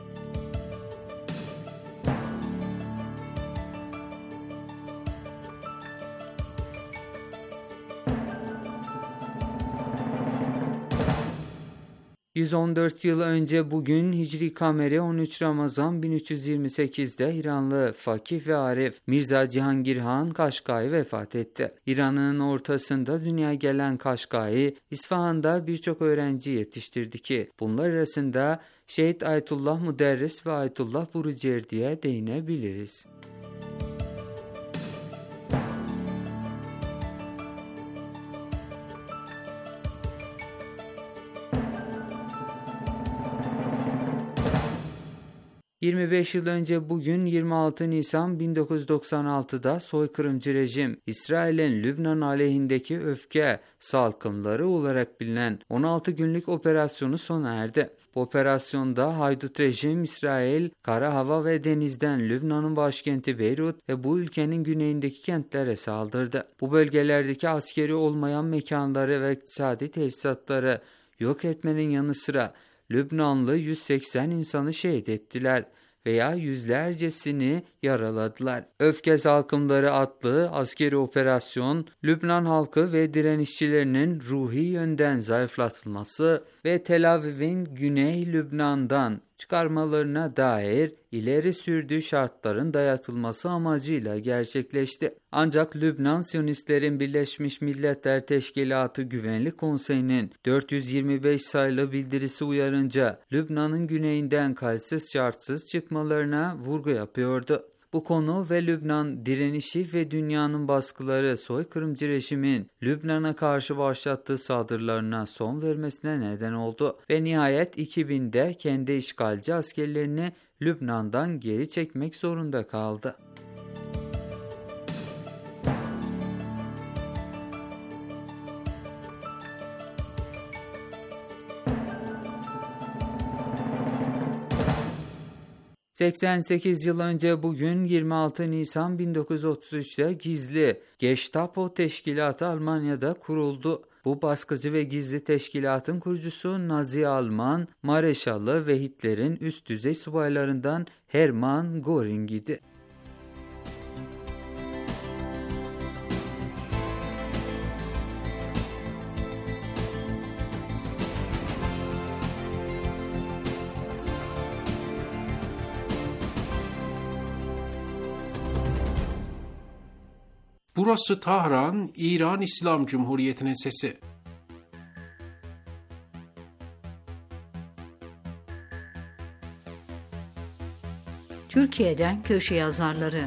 yüz on dört yıl önce bugün Hicri Kameri on üç Ramazan bin üç yüz yirmi sekizde İranlı fakih ve arif Mirza Cihangir Han Kaşgai vefat etti. İran'ın ortasında dünyaya gelen Kaşgai, İsfahan'da birçok öğrenci yetiştirdi ki bunlar arasında Şehit Ayetullah Müderris ve Ayetullah Burucerdi'ye değinebiliriz. yirmi beş yıl önce bugün yirmi altı Nisan bin dokuz yüz doksan altıda soykırımcı rejim İsrail'in Lübnan aleyhindeki öfke salkımları olarak bilinen on altı günlük operasyonu sona erdi. Bu operasyonda haydut rejim İsrail, kara, hava ve denizden Lübnan'ın başkenti Beyrut ve bu ülkenin güneyindeki kentlere saldırdı. Bu bölgelerdeki askeri olmayan mekanları ve iktisadi tesisatları yok etmenin yanı sıra Lübnanlı yüz seksen insanı şehit ettiler veya yüzlercesini yaraladılar. Öfke salkımları adlı askeri operasyon, Lübnan halkı ve direnişçilerinin ruhi yönden zayıflatılması ve Tel Aviv'in Güney Lübnan'dan çıkarmalarına dair ileri sürdüğü şartların dayatılması amacıyla gerçekleşti. Ancak Lübnan Siyonistlerin Birleşmiş Milletler Teşkilatı Güvenlik Konseyi'nin dört yüz yirmi beş sayılı bildirisi uyarınca Lübnan'ın güneyinden kayıtsız şartsız çıkmalarına vurgu yapıyordu. Bu konu ve Lübnan direnişi ve dünyanın baskıları soykırımcı rejimin Lübnan'a karşı başlattığı saldırılarına son vermesine neden oldu ve nihayet iki binde kendi işgalci askerlerini Lübnan'dan geri çekmek zorunda kaldı. seksen sekiz yıl önce bugün yirmi altı Nisan bin dokuz yüz otuz üçte gizli Gestapo teşkilatı Almanya'da kuruldu. Bu baskıcı ve gizli teşkilatın kurucusu Nazi Alman Mareşalı ve Hitler'in üst düzey subaylarından Hermann Göring idi. Burası Tahran, İran İslam Cumhuriyeti'nin sesi. Türkiye'den köşe yazarları.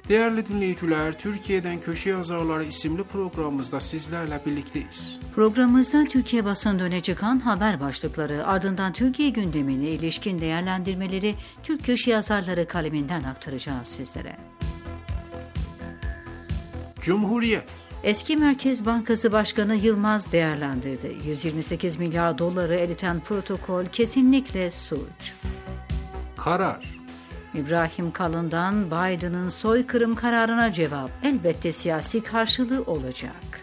Değerli dinleyiciler, Türkiye'den Köşe Yazarları isimli programımızda sizlerle birlikteyiz. Programımızda Türkiye basında öne çıkan haber başlıkları, ardından Türkiye gündemine ilişkin değerlendirmeleri Türk Köşe Yazarları kaleminden aktaracağız sizlere. Cumhuriyet. Eski Merkez Bankası Başkanı Yılmaz değerlendirdi. yüz yirmi sekiz milyar doları eriten protokol kesinlikle suç. Karar. İbrahim Kalın'dan Biden'ın soykırım kararına cevap, elbette siyasi karşılığı olacak.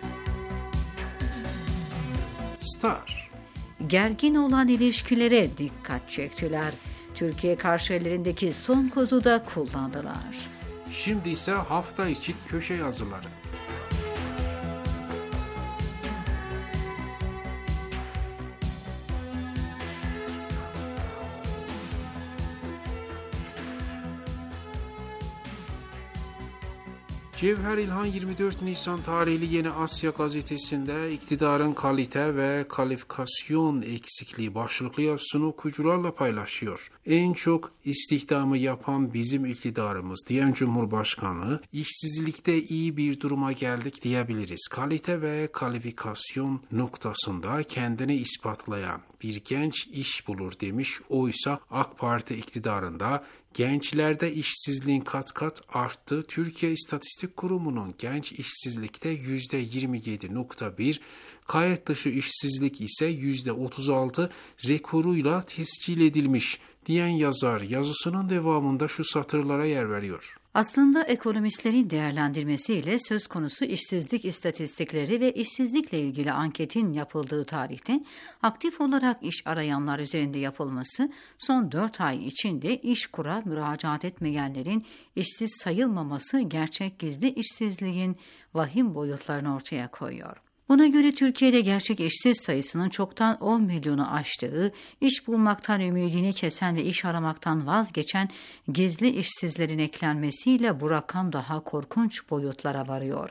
Star. Gergin olan ilişkilere dikkat çektiler. Türkiye karşı ellerindeki son kozu da kullandılar. Şimdi ise hafta içi köşe yazıları. Cevher İlhan yirmi dört Nisan tarihli Yeni Asya gazetesinde iktidarın kalite ve kalifikasyon eksikliği başlıklı yazısını okuyucularla paylaşıyor. En çok istihdamı yapan bizim iktidarımız diyen Cumhurbaşkanı, işsizlikte iyi bir duruma geldik diyebiliriz. Kalite ve kalifikasyon noktasında kendini ispatlayan bir genç iş bulur demiş. Oysa AK Parti iktidarında gençlerde işsizliğin kat kat arttı. Türkiye İstatistik Kurumu'nun genç işsizlikte yüzde yirmi yedi nokta bir, kayıt dışı işsizlik ise yüzde otuz altı rekoruyla tescil edilmiş diyen yazar yazısının devamında şu satırlara yer veriyor. Aslında ekonomistlerin değerlendirmesiyle söz konusu işsizlik istatistikleri ve işsizlikle ilgili anketin yapıldığı tarihte aktif olarak iş arayanlar üzerinde yapılması son dört ay içinde İşkur'a müracaat etmeyenlerin işsiz sayılmaması gerçek gizli işsizliğin vahim boyutlarını ortaya koyuyor. Buna göre Türkiye'de gerçek işsiz sayısının çoktan on milyonu aştığı, iş bulmaktan ümidini kesen ve iş aramaktan vazgeçen gizli işsizlerin eklenmesiyle bu rakam daha korkunç boyutlara varıyor.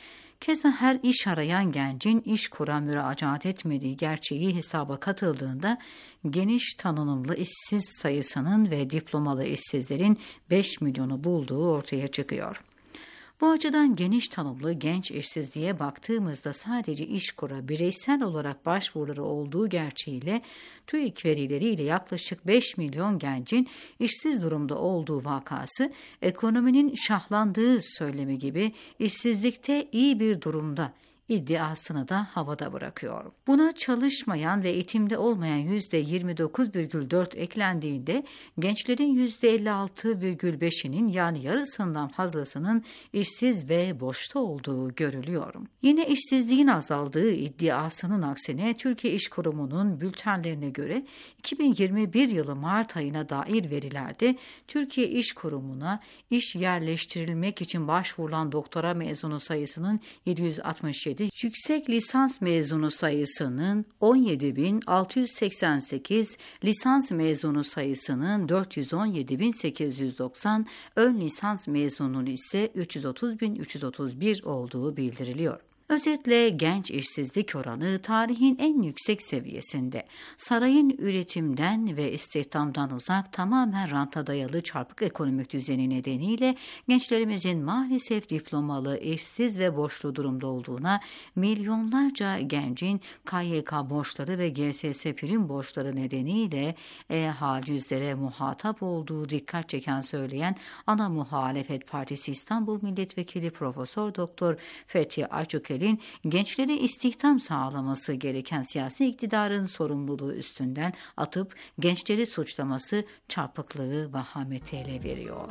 Keza her iş arayan gencin İşkur'a müracaat etmediği gerçeği hesaba katıldığında geniş tanınımlı işsiz sayısının ve diplomalı işsizlerin beş milyonu bulduğu ortaya çıkıyor. Bu açıdan geniş tanımlı genç işsizliğe baktığımızda sadece İşkur'a bireysel olarak başvuruları olduğu gerçeğiyle TÜİK verileriyle yaklaşık beş milyon gencin işsiz durumda olduğu vakası ekonominin şahlandığı söylemi gibi işsizlikte iyi bir durumda iddiasını da havada bırakıyor. Buna çalışmayan ve eğitimde olmayan yüzde yirmi dokuz virgül dört eklendiğinde gençlerin yüzde elli altı virgül beşinin yani yarısından fazlasının işsiz ve boşta olduğu görülüyor. Yine işsizliğin azaldığı iddiasının aksine Türkiye İş Kurumu'nun bültenlerine göre iki bin yirmi bir yılı Mart ayına dair verilerde Türkiye İş Kurumu'na iş yerleştirilmek için başvurulan doktora mezunu sayısının yedi yüz altmış yedi, yüksek lisans mezunu sayısının on yedi bin altı yüz seksen sekiz, lisans mezunu sayısının dört yüz on yedi bin sekiz yüz doksan, ön lisans mezununun ise üç yüz otuz bin üç yüz otuz bir olduğu bildiriliyor. Özetle genç işsizlik oranı tarihin en yüksek seviyesinde. Sarayın üretimden ve istihdamdan uzak tamamen ranta dayalı çarpık ekonomik düzeni nedeniyle gençlerimizin maalesef diplomalı, işsiz ve borçlu durumda olduğuna, milyonlarca gencin K Y K borçları ve G S S prim borçları nedeniyle e-hacizlere muhatap olduğu dikkat çeken söyleyen ana muhalefet partisi İstanbul Milletvekili Profesör Doktor Fethi Açıkel gençlere istihdam sağlaması gereken siyasi iktidarın sorumluluğu üstünden atıp gençleri suçlaması çarpıklığı vahameti ele veriyor.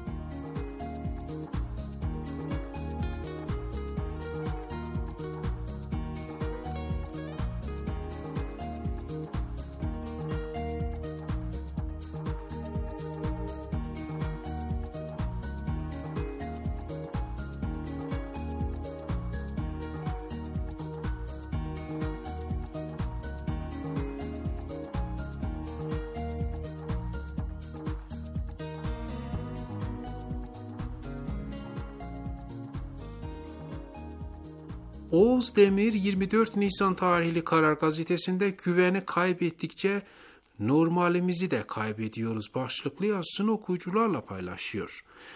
Oğuz Demir yirmi dört Nisan tarihli Karar gazetesinde güveni kaybettikçe normalimizi de kaybediyoruz başlıklı yazısını okuyucularla paylaşıyor.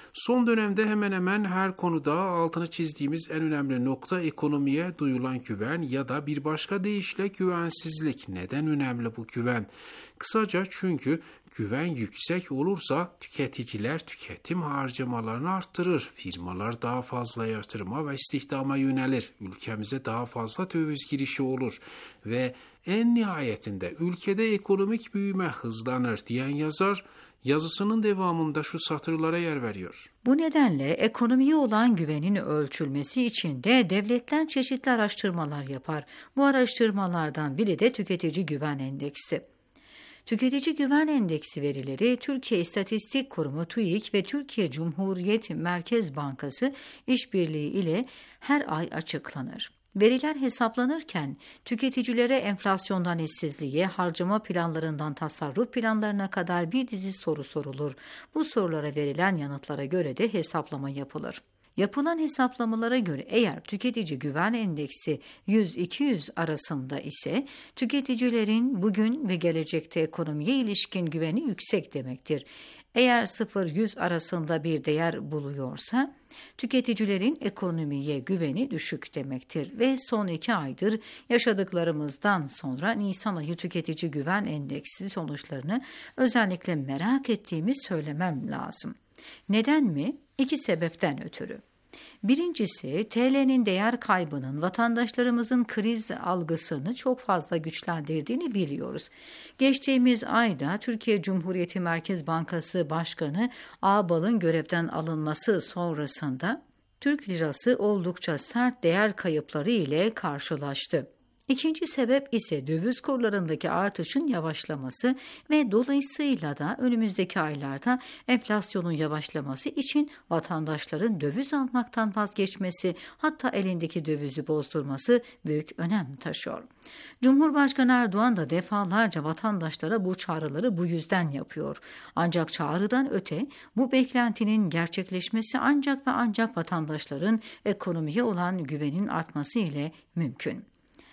Son dönemde hemen hemen her konuda altını çizdiğimiz en önemli nokta ekonomiye duyulan güven ya da bir başka deyişle güvensizlik. Neden önemli bu güven? Kısaca çünkü güven yüksek olursa tüketiciler tüketim harcamalarını arttırır, firmalar daha fazla yatırıma ve istihdama yönelir, ülkemize daha fazla döviz girişi olur ve en nihayetinde ülkede ekonomik büyüme hızlanır diyen yazar, yazısının devamında şu satırlara yer veriyor. Bu nedenle ekonomiye olan güvenin ölçülmesi için de devletler çeşitli araştırmalar yapar. Bu araştırmalardan biri de Tüketici Güven Endeksi. Tüketici Güven Endeksi verileri Türkiye İstatistik Kurumu TÜİK ve Türkiye Cumhuriyet Merkez Bankası işbirliği ile her ay açıklanır. Veriler hesaplanırken tüketicilere enflasyondan işsizliğe, harcama planlarından tasarruf planlarına kadar bir dizi soru sorulur. Bu sorulara verilen yanıtlara göre de hesaplama yapılır. Yapılan hesaplamalara göre eğer tüketici güven endeksi yüz iki yüz arasında ise tüketicilerin bugün ve gelecekte ekonomiye ilişkin güveni yüksek demektir. Eğer sıfır yüz arasında bir değer buluyorsa tüketicilerin ekonomiye güveni düşük demektir ve son iki aydır yaşadıklarımızdan sonra Nisan ayı tüketici güven endeksi sonuçlarını özellikle merak ettiğimi söylemem lazım. Neden mi? İki sebepten ötürü. Birincisi, T L'nin değer kaybının vatandaşlarımızın kriz algısını çok fazla güçlendirdiğini biliyoruz. Geçtiğimiz ayda Türkiye Cumhuriyeti Merkez Bankası Başkanı Ağbal'ın görevden alınması sonrasında Türk lirası oldukça sert değer kayıpları ile karşılaştı. İkinci sebep ise döviz kurlarındaki artışın yavaşlaması ve dolayısıyla da önümüzdeki aylarda enflasyonun yavaşlaması için vatandaşların döviz almaktan vazgeçmesi, hatta elindeki dövizi bozdurması büyük önem taşıyor. Cumhurbaşkanı Erdoğan da defalarca vatandaşlara bu çağrıları bu yüzden yapıyor. Ancak çağrıdan öte bu beklentinin gerçekleşmesi ancak ve ancak vatandaşların ekonomiye olan güvenin artması ile mümkün.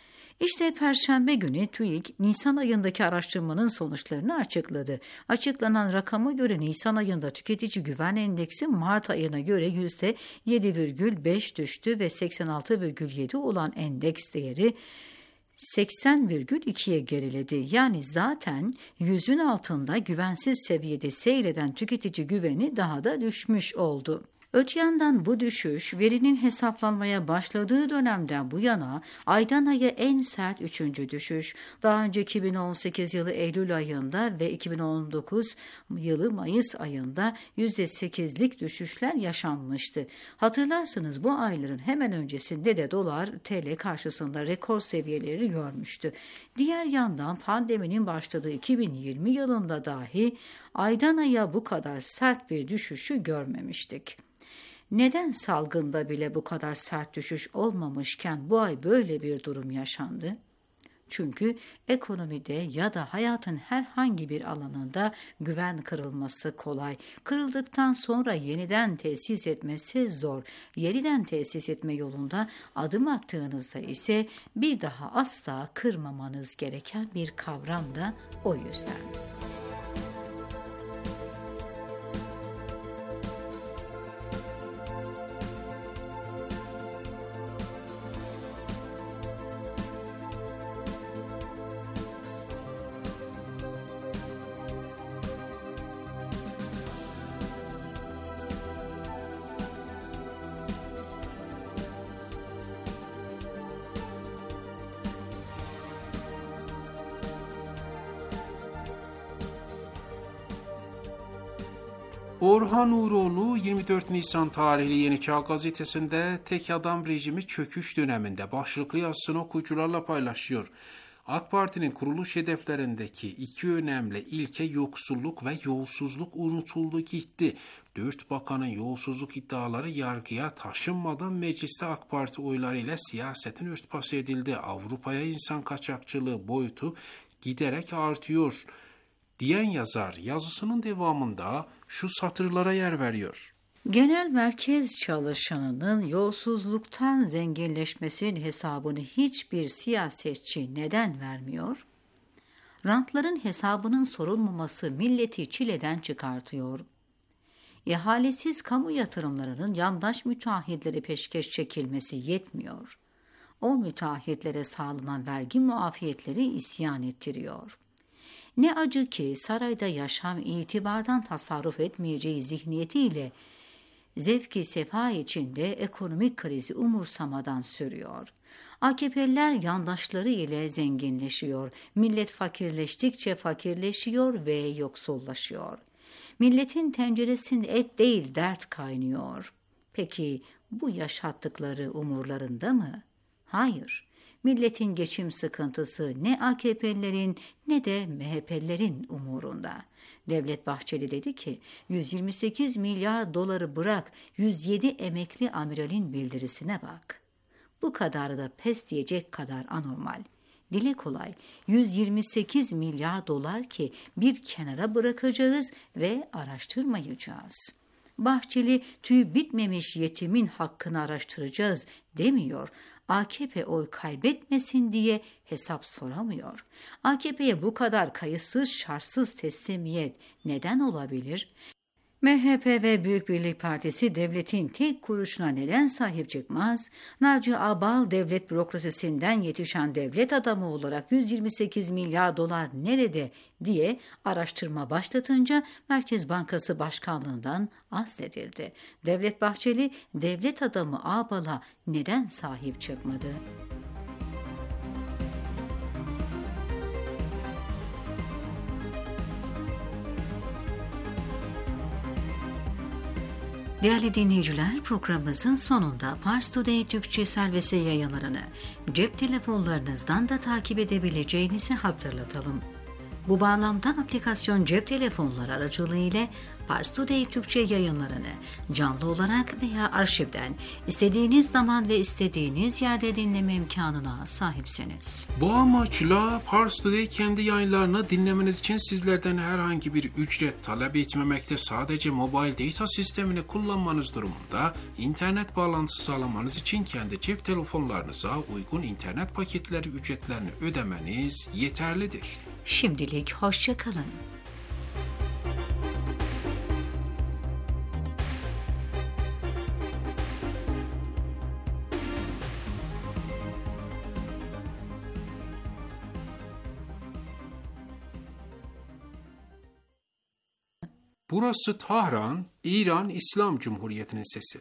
İşte Perşembe günü TÜİK, Nisan ayındaki araştırmanın sonuçlarını açıkladı. Açıklanan rakama göre Nisan ayında tüketici güven endeksi Mart ayına göre yüzde yedi virgül beş düştü ve seksen altı virgül yedi olan endeks değeri seksen virgül ikiye geriledi. Yani zaten yüzün altında güvensiz seviyede seyreden tüketici güveni daha da düşmüş oldu. Öte yandan bu düşüş verinin hesaplanmaya başladığı dönemden bu yana aydan aya en sert üçüncü düşüş. Daha önce iki bin on sekiz yılı Eylül ayında ve iki bin on dokuz yılı Mayıs ayında yüzde sekizlik düşüşler yaşanmıştı. Hatırlarsınız bu ayların hemen öncesinde de dolar T L karşısında rekor seviyeleri görmüştü. Diğer yandan pandeminin başladığı iki bin yirmi yılında dahi aydan aya bu kadar sert bir düşüşü görmemiştik. Neden salgında bile bu kadar sert düşüş olmamışken bu ay böyle bir durum yaşandı? Çünkü ekonomide ya da hayatın herhangi bir alanında güven kırılması kolay. Kırıldıktan sonra yeniden tesis etmesi zor. Yeniden tesis etme yolunda adım attığınızda ise bir daha asla kırmamanız gereken bir kavram da o yüzden. Orhan Uğuroğlu yirmi dört Nisan tarihli Yeni Çağ gazetesinde tek adam rejimi çöküş döneminde başlıklı yazısını okuyucularla paylaşıyor. AK Parti'nin kuruluş hedeflerindeki iki önemli ilke yoksulluk ve yolsuzluk unutuldu gitti. Dört bakanın yolsuzluk iddiaları yargıya taşınmadan mecliste AK Parti oylarıyla siyasetin örtbas edildi. Avrupa'ya insan kaçakçılığı boyutu giderek artıyor diyen yazar yazısının devamında şu satırlara yer veriyor. Genel merkez çalışanının yolsuzluktan zenginleşmesinin hesabını hiçbir siyasetçi neden vermiyor? Rantların hesabının sorulmaması milleti çileden çıkartıyor. İhalesiz kamu yatırımlarının yandaş müteahhitlere peşkeş çekilmesi yetmiyor. O müteahhitlere sağlanan vergi muafiyetleri isyan ettiriyor. Ne acı ki sarayda yaşam itibardan tasarruf etmeyeceği zihniyetiyle zevki sefa içinde ekonomik krizi umursamadan sürüyor. A K P'liler yandaşları ile zenginleşiyor. Millet fakirleştikçe fakirleşiyor ve yoksullaşıyor. Milletin tenceresinde et değil dert kaynıyor. Peki bu yaşattıkları umurlarında mı? Hayır. Milletin geçim sıkıntısı ne A K P'lilerin ne de M H P'lilerin umurunda. Devlet Bahçeli dedi ki yüz yirmi sekiz milyar doları bırak yüz yedi emekli amiralin bildirisine bak. Bu kadarı da pes diyecek kadar anormal. Dile kolay yüz yirmi sekiz milyar dolar ki bir kenara bırakacağız ve araştırmayacağız. Bahçeli tüy bitmemiş yetimin hakkını araştıracağız demiyor. A K P oy kaybetmesin diye hesap soramıyor. A K P'ye bu kadar kayıtsız şartsız teslimiyet neden olabilir? M H P ve Büyük Birlik Partisi devletin tek kuruşuna neden sahip çıkmaz? Naci Ağbal devlet bürokrasisinden yetişen devlet adamı olarak yüz yirmi sekiz milyar dolar nerede diye araştırma başlatınca Merkez Bankası Başkanlığından azledildi. Devlet Bahçeli devlet adamı Ağbal'a neden sahip çıkmadı? Değerli dinleyiciler, programımızın sonunda Pars Today Türkçe servisi yayınlarını cep telefonlarınızdan da takip edebileceğinizi hatırlatalım. Bu bağlamda aplikasyon cep telefonları aracılığıyla Pars Today Türkçe yayınlarını canlı olarak veya arşivden istediğiniz zaman ve istediğiniz yerde dinleme imkanına sahipsiniz. Bu amaçla Pars Today kendi yayınlarını dinlemeniz için sizlerden herhangi bir ücret talep etmemekte, sadece mobile data sistemini kullanmanız durumunda internet bağlantısı sağlamanız için kendi cep telefonlarınıza uygun internet paketleri ücretlerini ödemeniz yeterlidir. Şimdilik hoşça kalın. Burası Tahran, İran İslam Cumhuriyeti'nin sesi.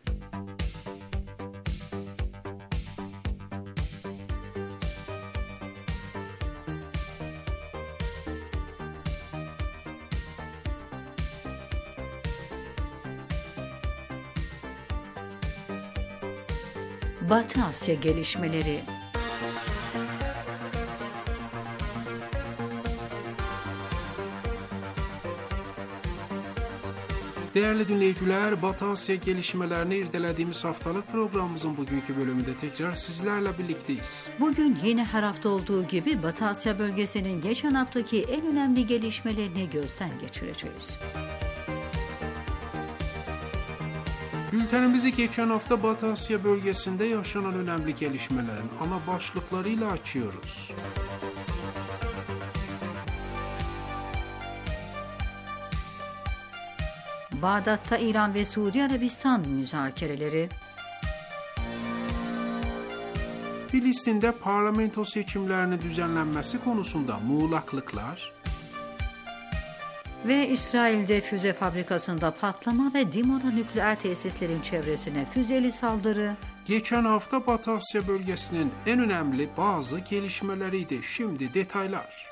Batı Asya gelişmeleri. Değerli dinleyiciler, Batı Asya gelişmelerini irdelediğimiz haftalık programımızın bugünkü bölümünde tekrar sizlerle birlikteyiz. Bugün yine her hafta olduğu gibi Batı Asya bölgesinin geçen haftaki en önemli gelişmelerini gözden geçireceğiz. Bültenimizi geçen hafta Batı Asya bölgesinde yaşanan önemli gelişmelerin ana başlıklarıyla açıyoruz. Bağdat'ta İran ve Suudi Arabistan müzakereleri. Filistin'de parlamento seçimlerinin düzenlenmesi konusunda muğlaklıklar. Ve İsrail'de füze fabrikasında patlama ve Dimona nükleer tesislerin çevresine füzeli saldırı. Geçen hafta Batı Asya bölgesinin en önemli bazı gelişmeleriydi. Şimdi detaylar.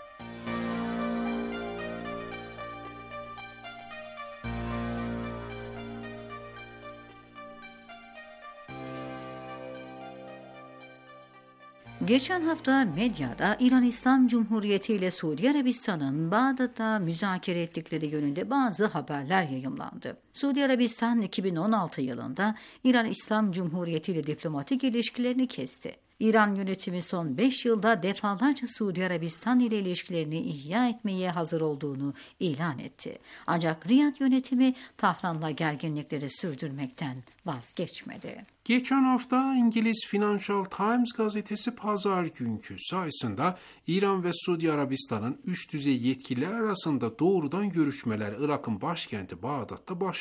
Geçen hafta medyada İran İslam Cumhuriyeti ile Suudi Arabistan'ın Bağdat'ta müzakere ettikleri yönünde bazı haberler yayımlandı. Suudi Arabistan iki bin on altı yılında İran İslam Cumhuriyeti ile diplomatik ilişkilerini kesti. İran yönetimi son beş yılda defalarca Suudi Arabistan ile ilişkilerini ihya etmeye hazır olduğunu ilan etti. Ancak Riyad yönetimi Tahran'la gerginlikleri sürdürmekten vazgeçmedi. Geçen hafta İngiliz Financial Times gazetesi pazar günkü sayısında İran ve Suudi Arabistan'ın üst düzey yetkililer arasında doğrudan görüşmeler Irak'ın başkenti Bağdat'ta başladı.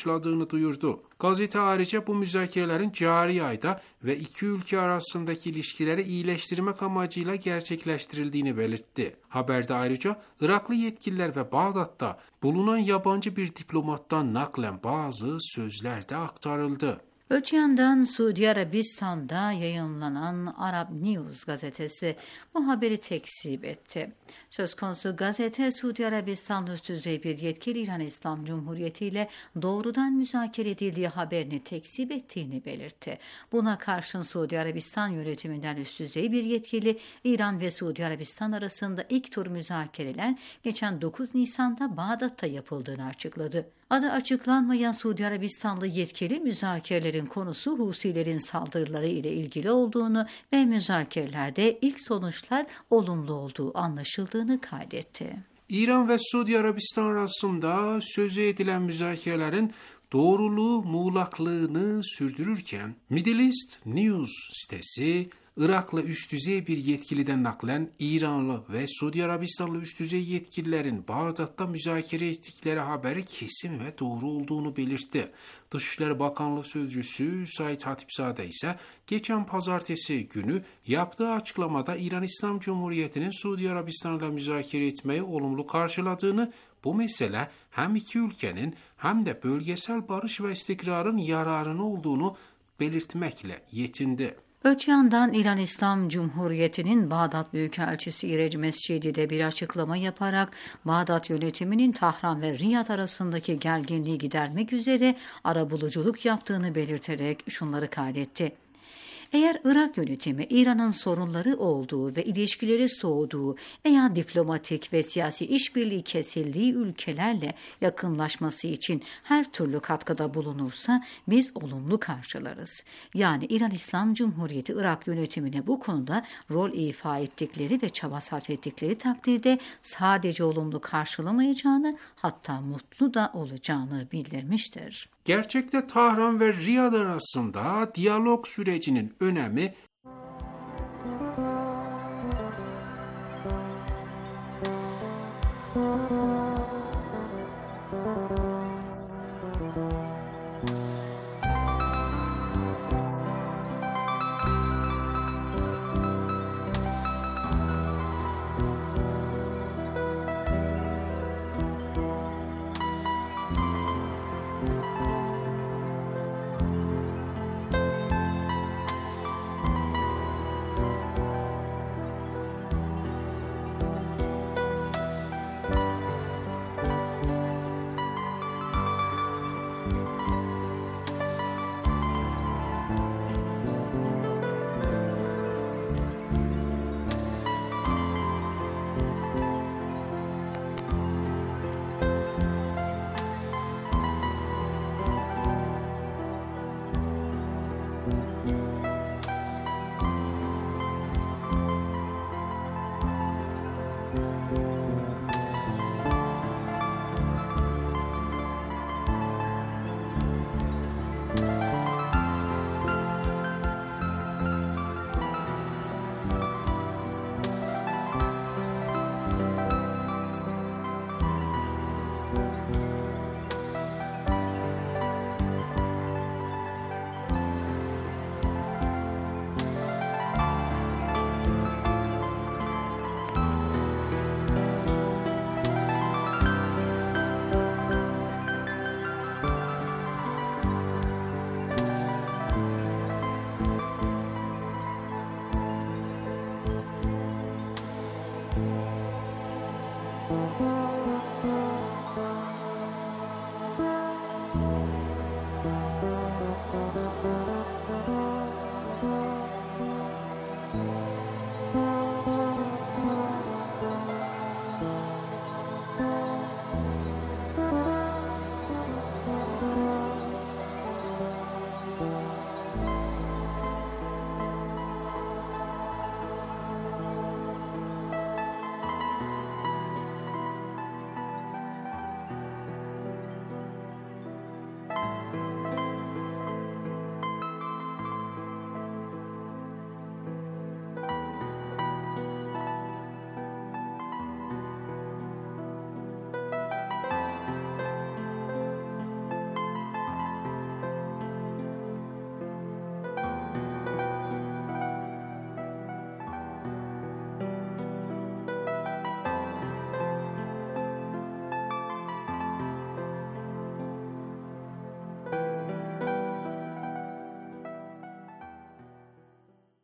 başladığını duyurdu. Gazete ayrıca bu müzakerelerin cari ayda ve iki ülke arasındaki ilişkileri iyileştirmek amacıyla gerçekleştirildiğini belirtti. Haberde ayrıca Iraklı yetkililer ve Bağdat'ta bulunan yabancı bir diplomattan naklen bazı sözler de aktarıldı. Öte yandan Suudi Arabistan'da yayınlanan Arab News gazetesi bu haberi tekzip etti. Söz konusu gazete Suudi Arabistan'da üst düzey bir yetkili İran İslam Cumhuriyeti ile doğrudan müzakere edildiği haberini tekzip ettiğini belirtti. Buna karşın Suudi Arabistan yönetiminden üst düzey bir yetkili İran ve Suudi Arabistan arasında ilk tur müzakereler geçen dokuz Nisan'da Bağdat'ta yapıldığını açıkladı. Adı açıklanmayan Suudi Arabistanlı yetkili müzakerelerin konusu Husilerin saldırıları ile ilgili olduğunu ve müzakerelerde ilk sonuçlar olumlu olduğu anlaşıldığını kaydetti. İran ve Suudi Arabistan arasında sözü edilen müzakerelerin doğruluğu muğlaklığını sürdürürken Middle East News sitesi Iraklı üst düzey bir yetkiliden naklen İranlı ve Suudi Arabistanlı üst düzey yetkililerin Bağdat'ta müzakere ettikleri haberi kesin ve doğru olduğunu belirtti. Dışişleri Bakanlığı Sözcüsü Said Hatipzade ise geçen pazartesi günü yaptığı açıklamada İran İslam Cumhuriyeti'nin Suudi Arabistan'la müzakere etmeyi olumlu karşıladığını, bu mesele hem iki ülkenin hem de bölgesel barış ve istikrarın yararına olduğunu belirtmekle yetindi. Öte yandan İran İslam Cumhuriyeti'nin Bağdat Büyükelçisi İrec Mescidi de bir açıklama yaparak Bağdat yönetiminin Tahran ve Riyad arasındaki gerginliği gidermek üzere arabuluculuk yaptığını belirterek şunları kaydetti. Eğer Irak yönetimi İran'ın sorunları olduğu ve ilişkileri soğuduğu veya diplomatik ve siyasi işbirliği kesildiği ülkelerle yakınlaşması için her türlü katkıda bulunursa biz olumlu karşılarız. Yani İran İslam Cumhuriyeti Irak yönetimine bu konuda rol ifa ettikleri ve çaba sarf ettikleri takdirde sadece olumlu karşılamayacağını, hatta mutlu da olacağını bildirmiştir. Gerçekte Tahran ve Riyad arasında diyalog sürecinin önemi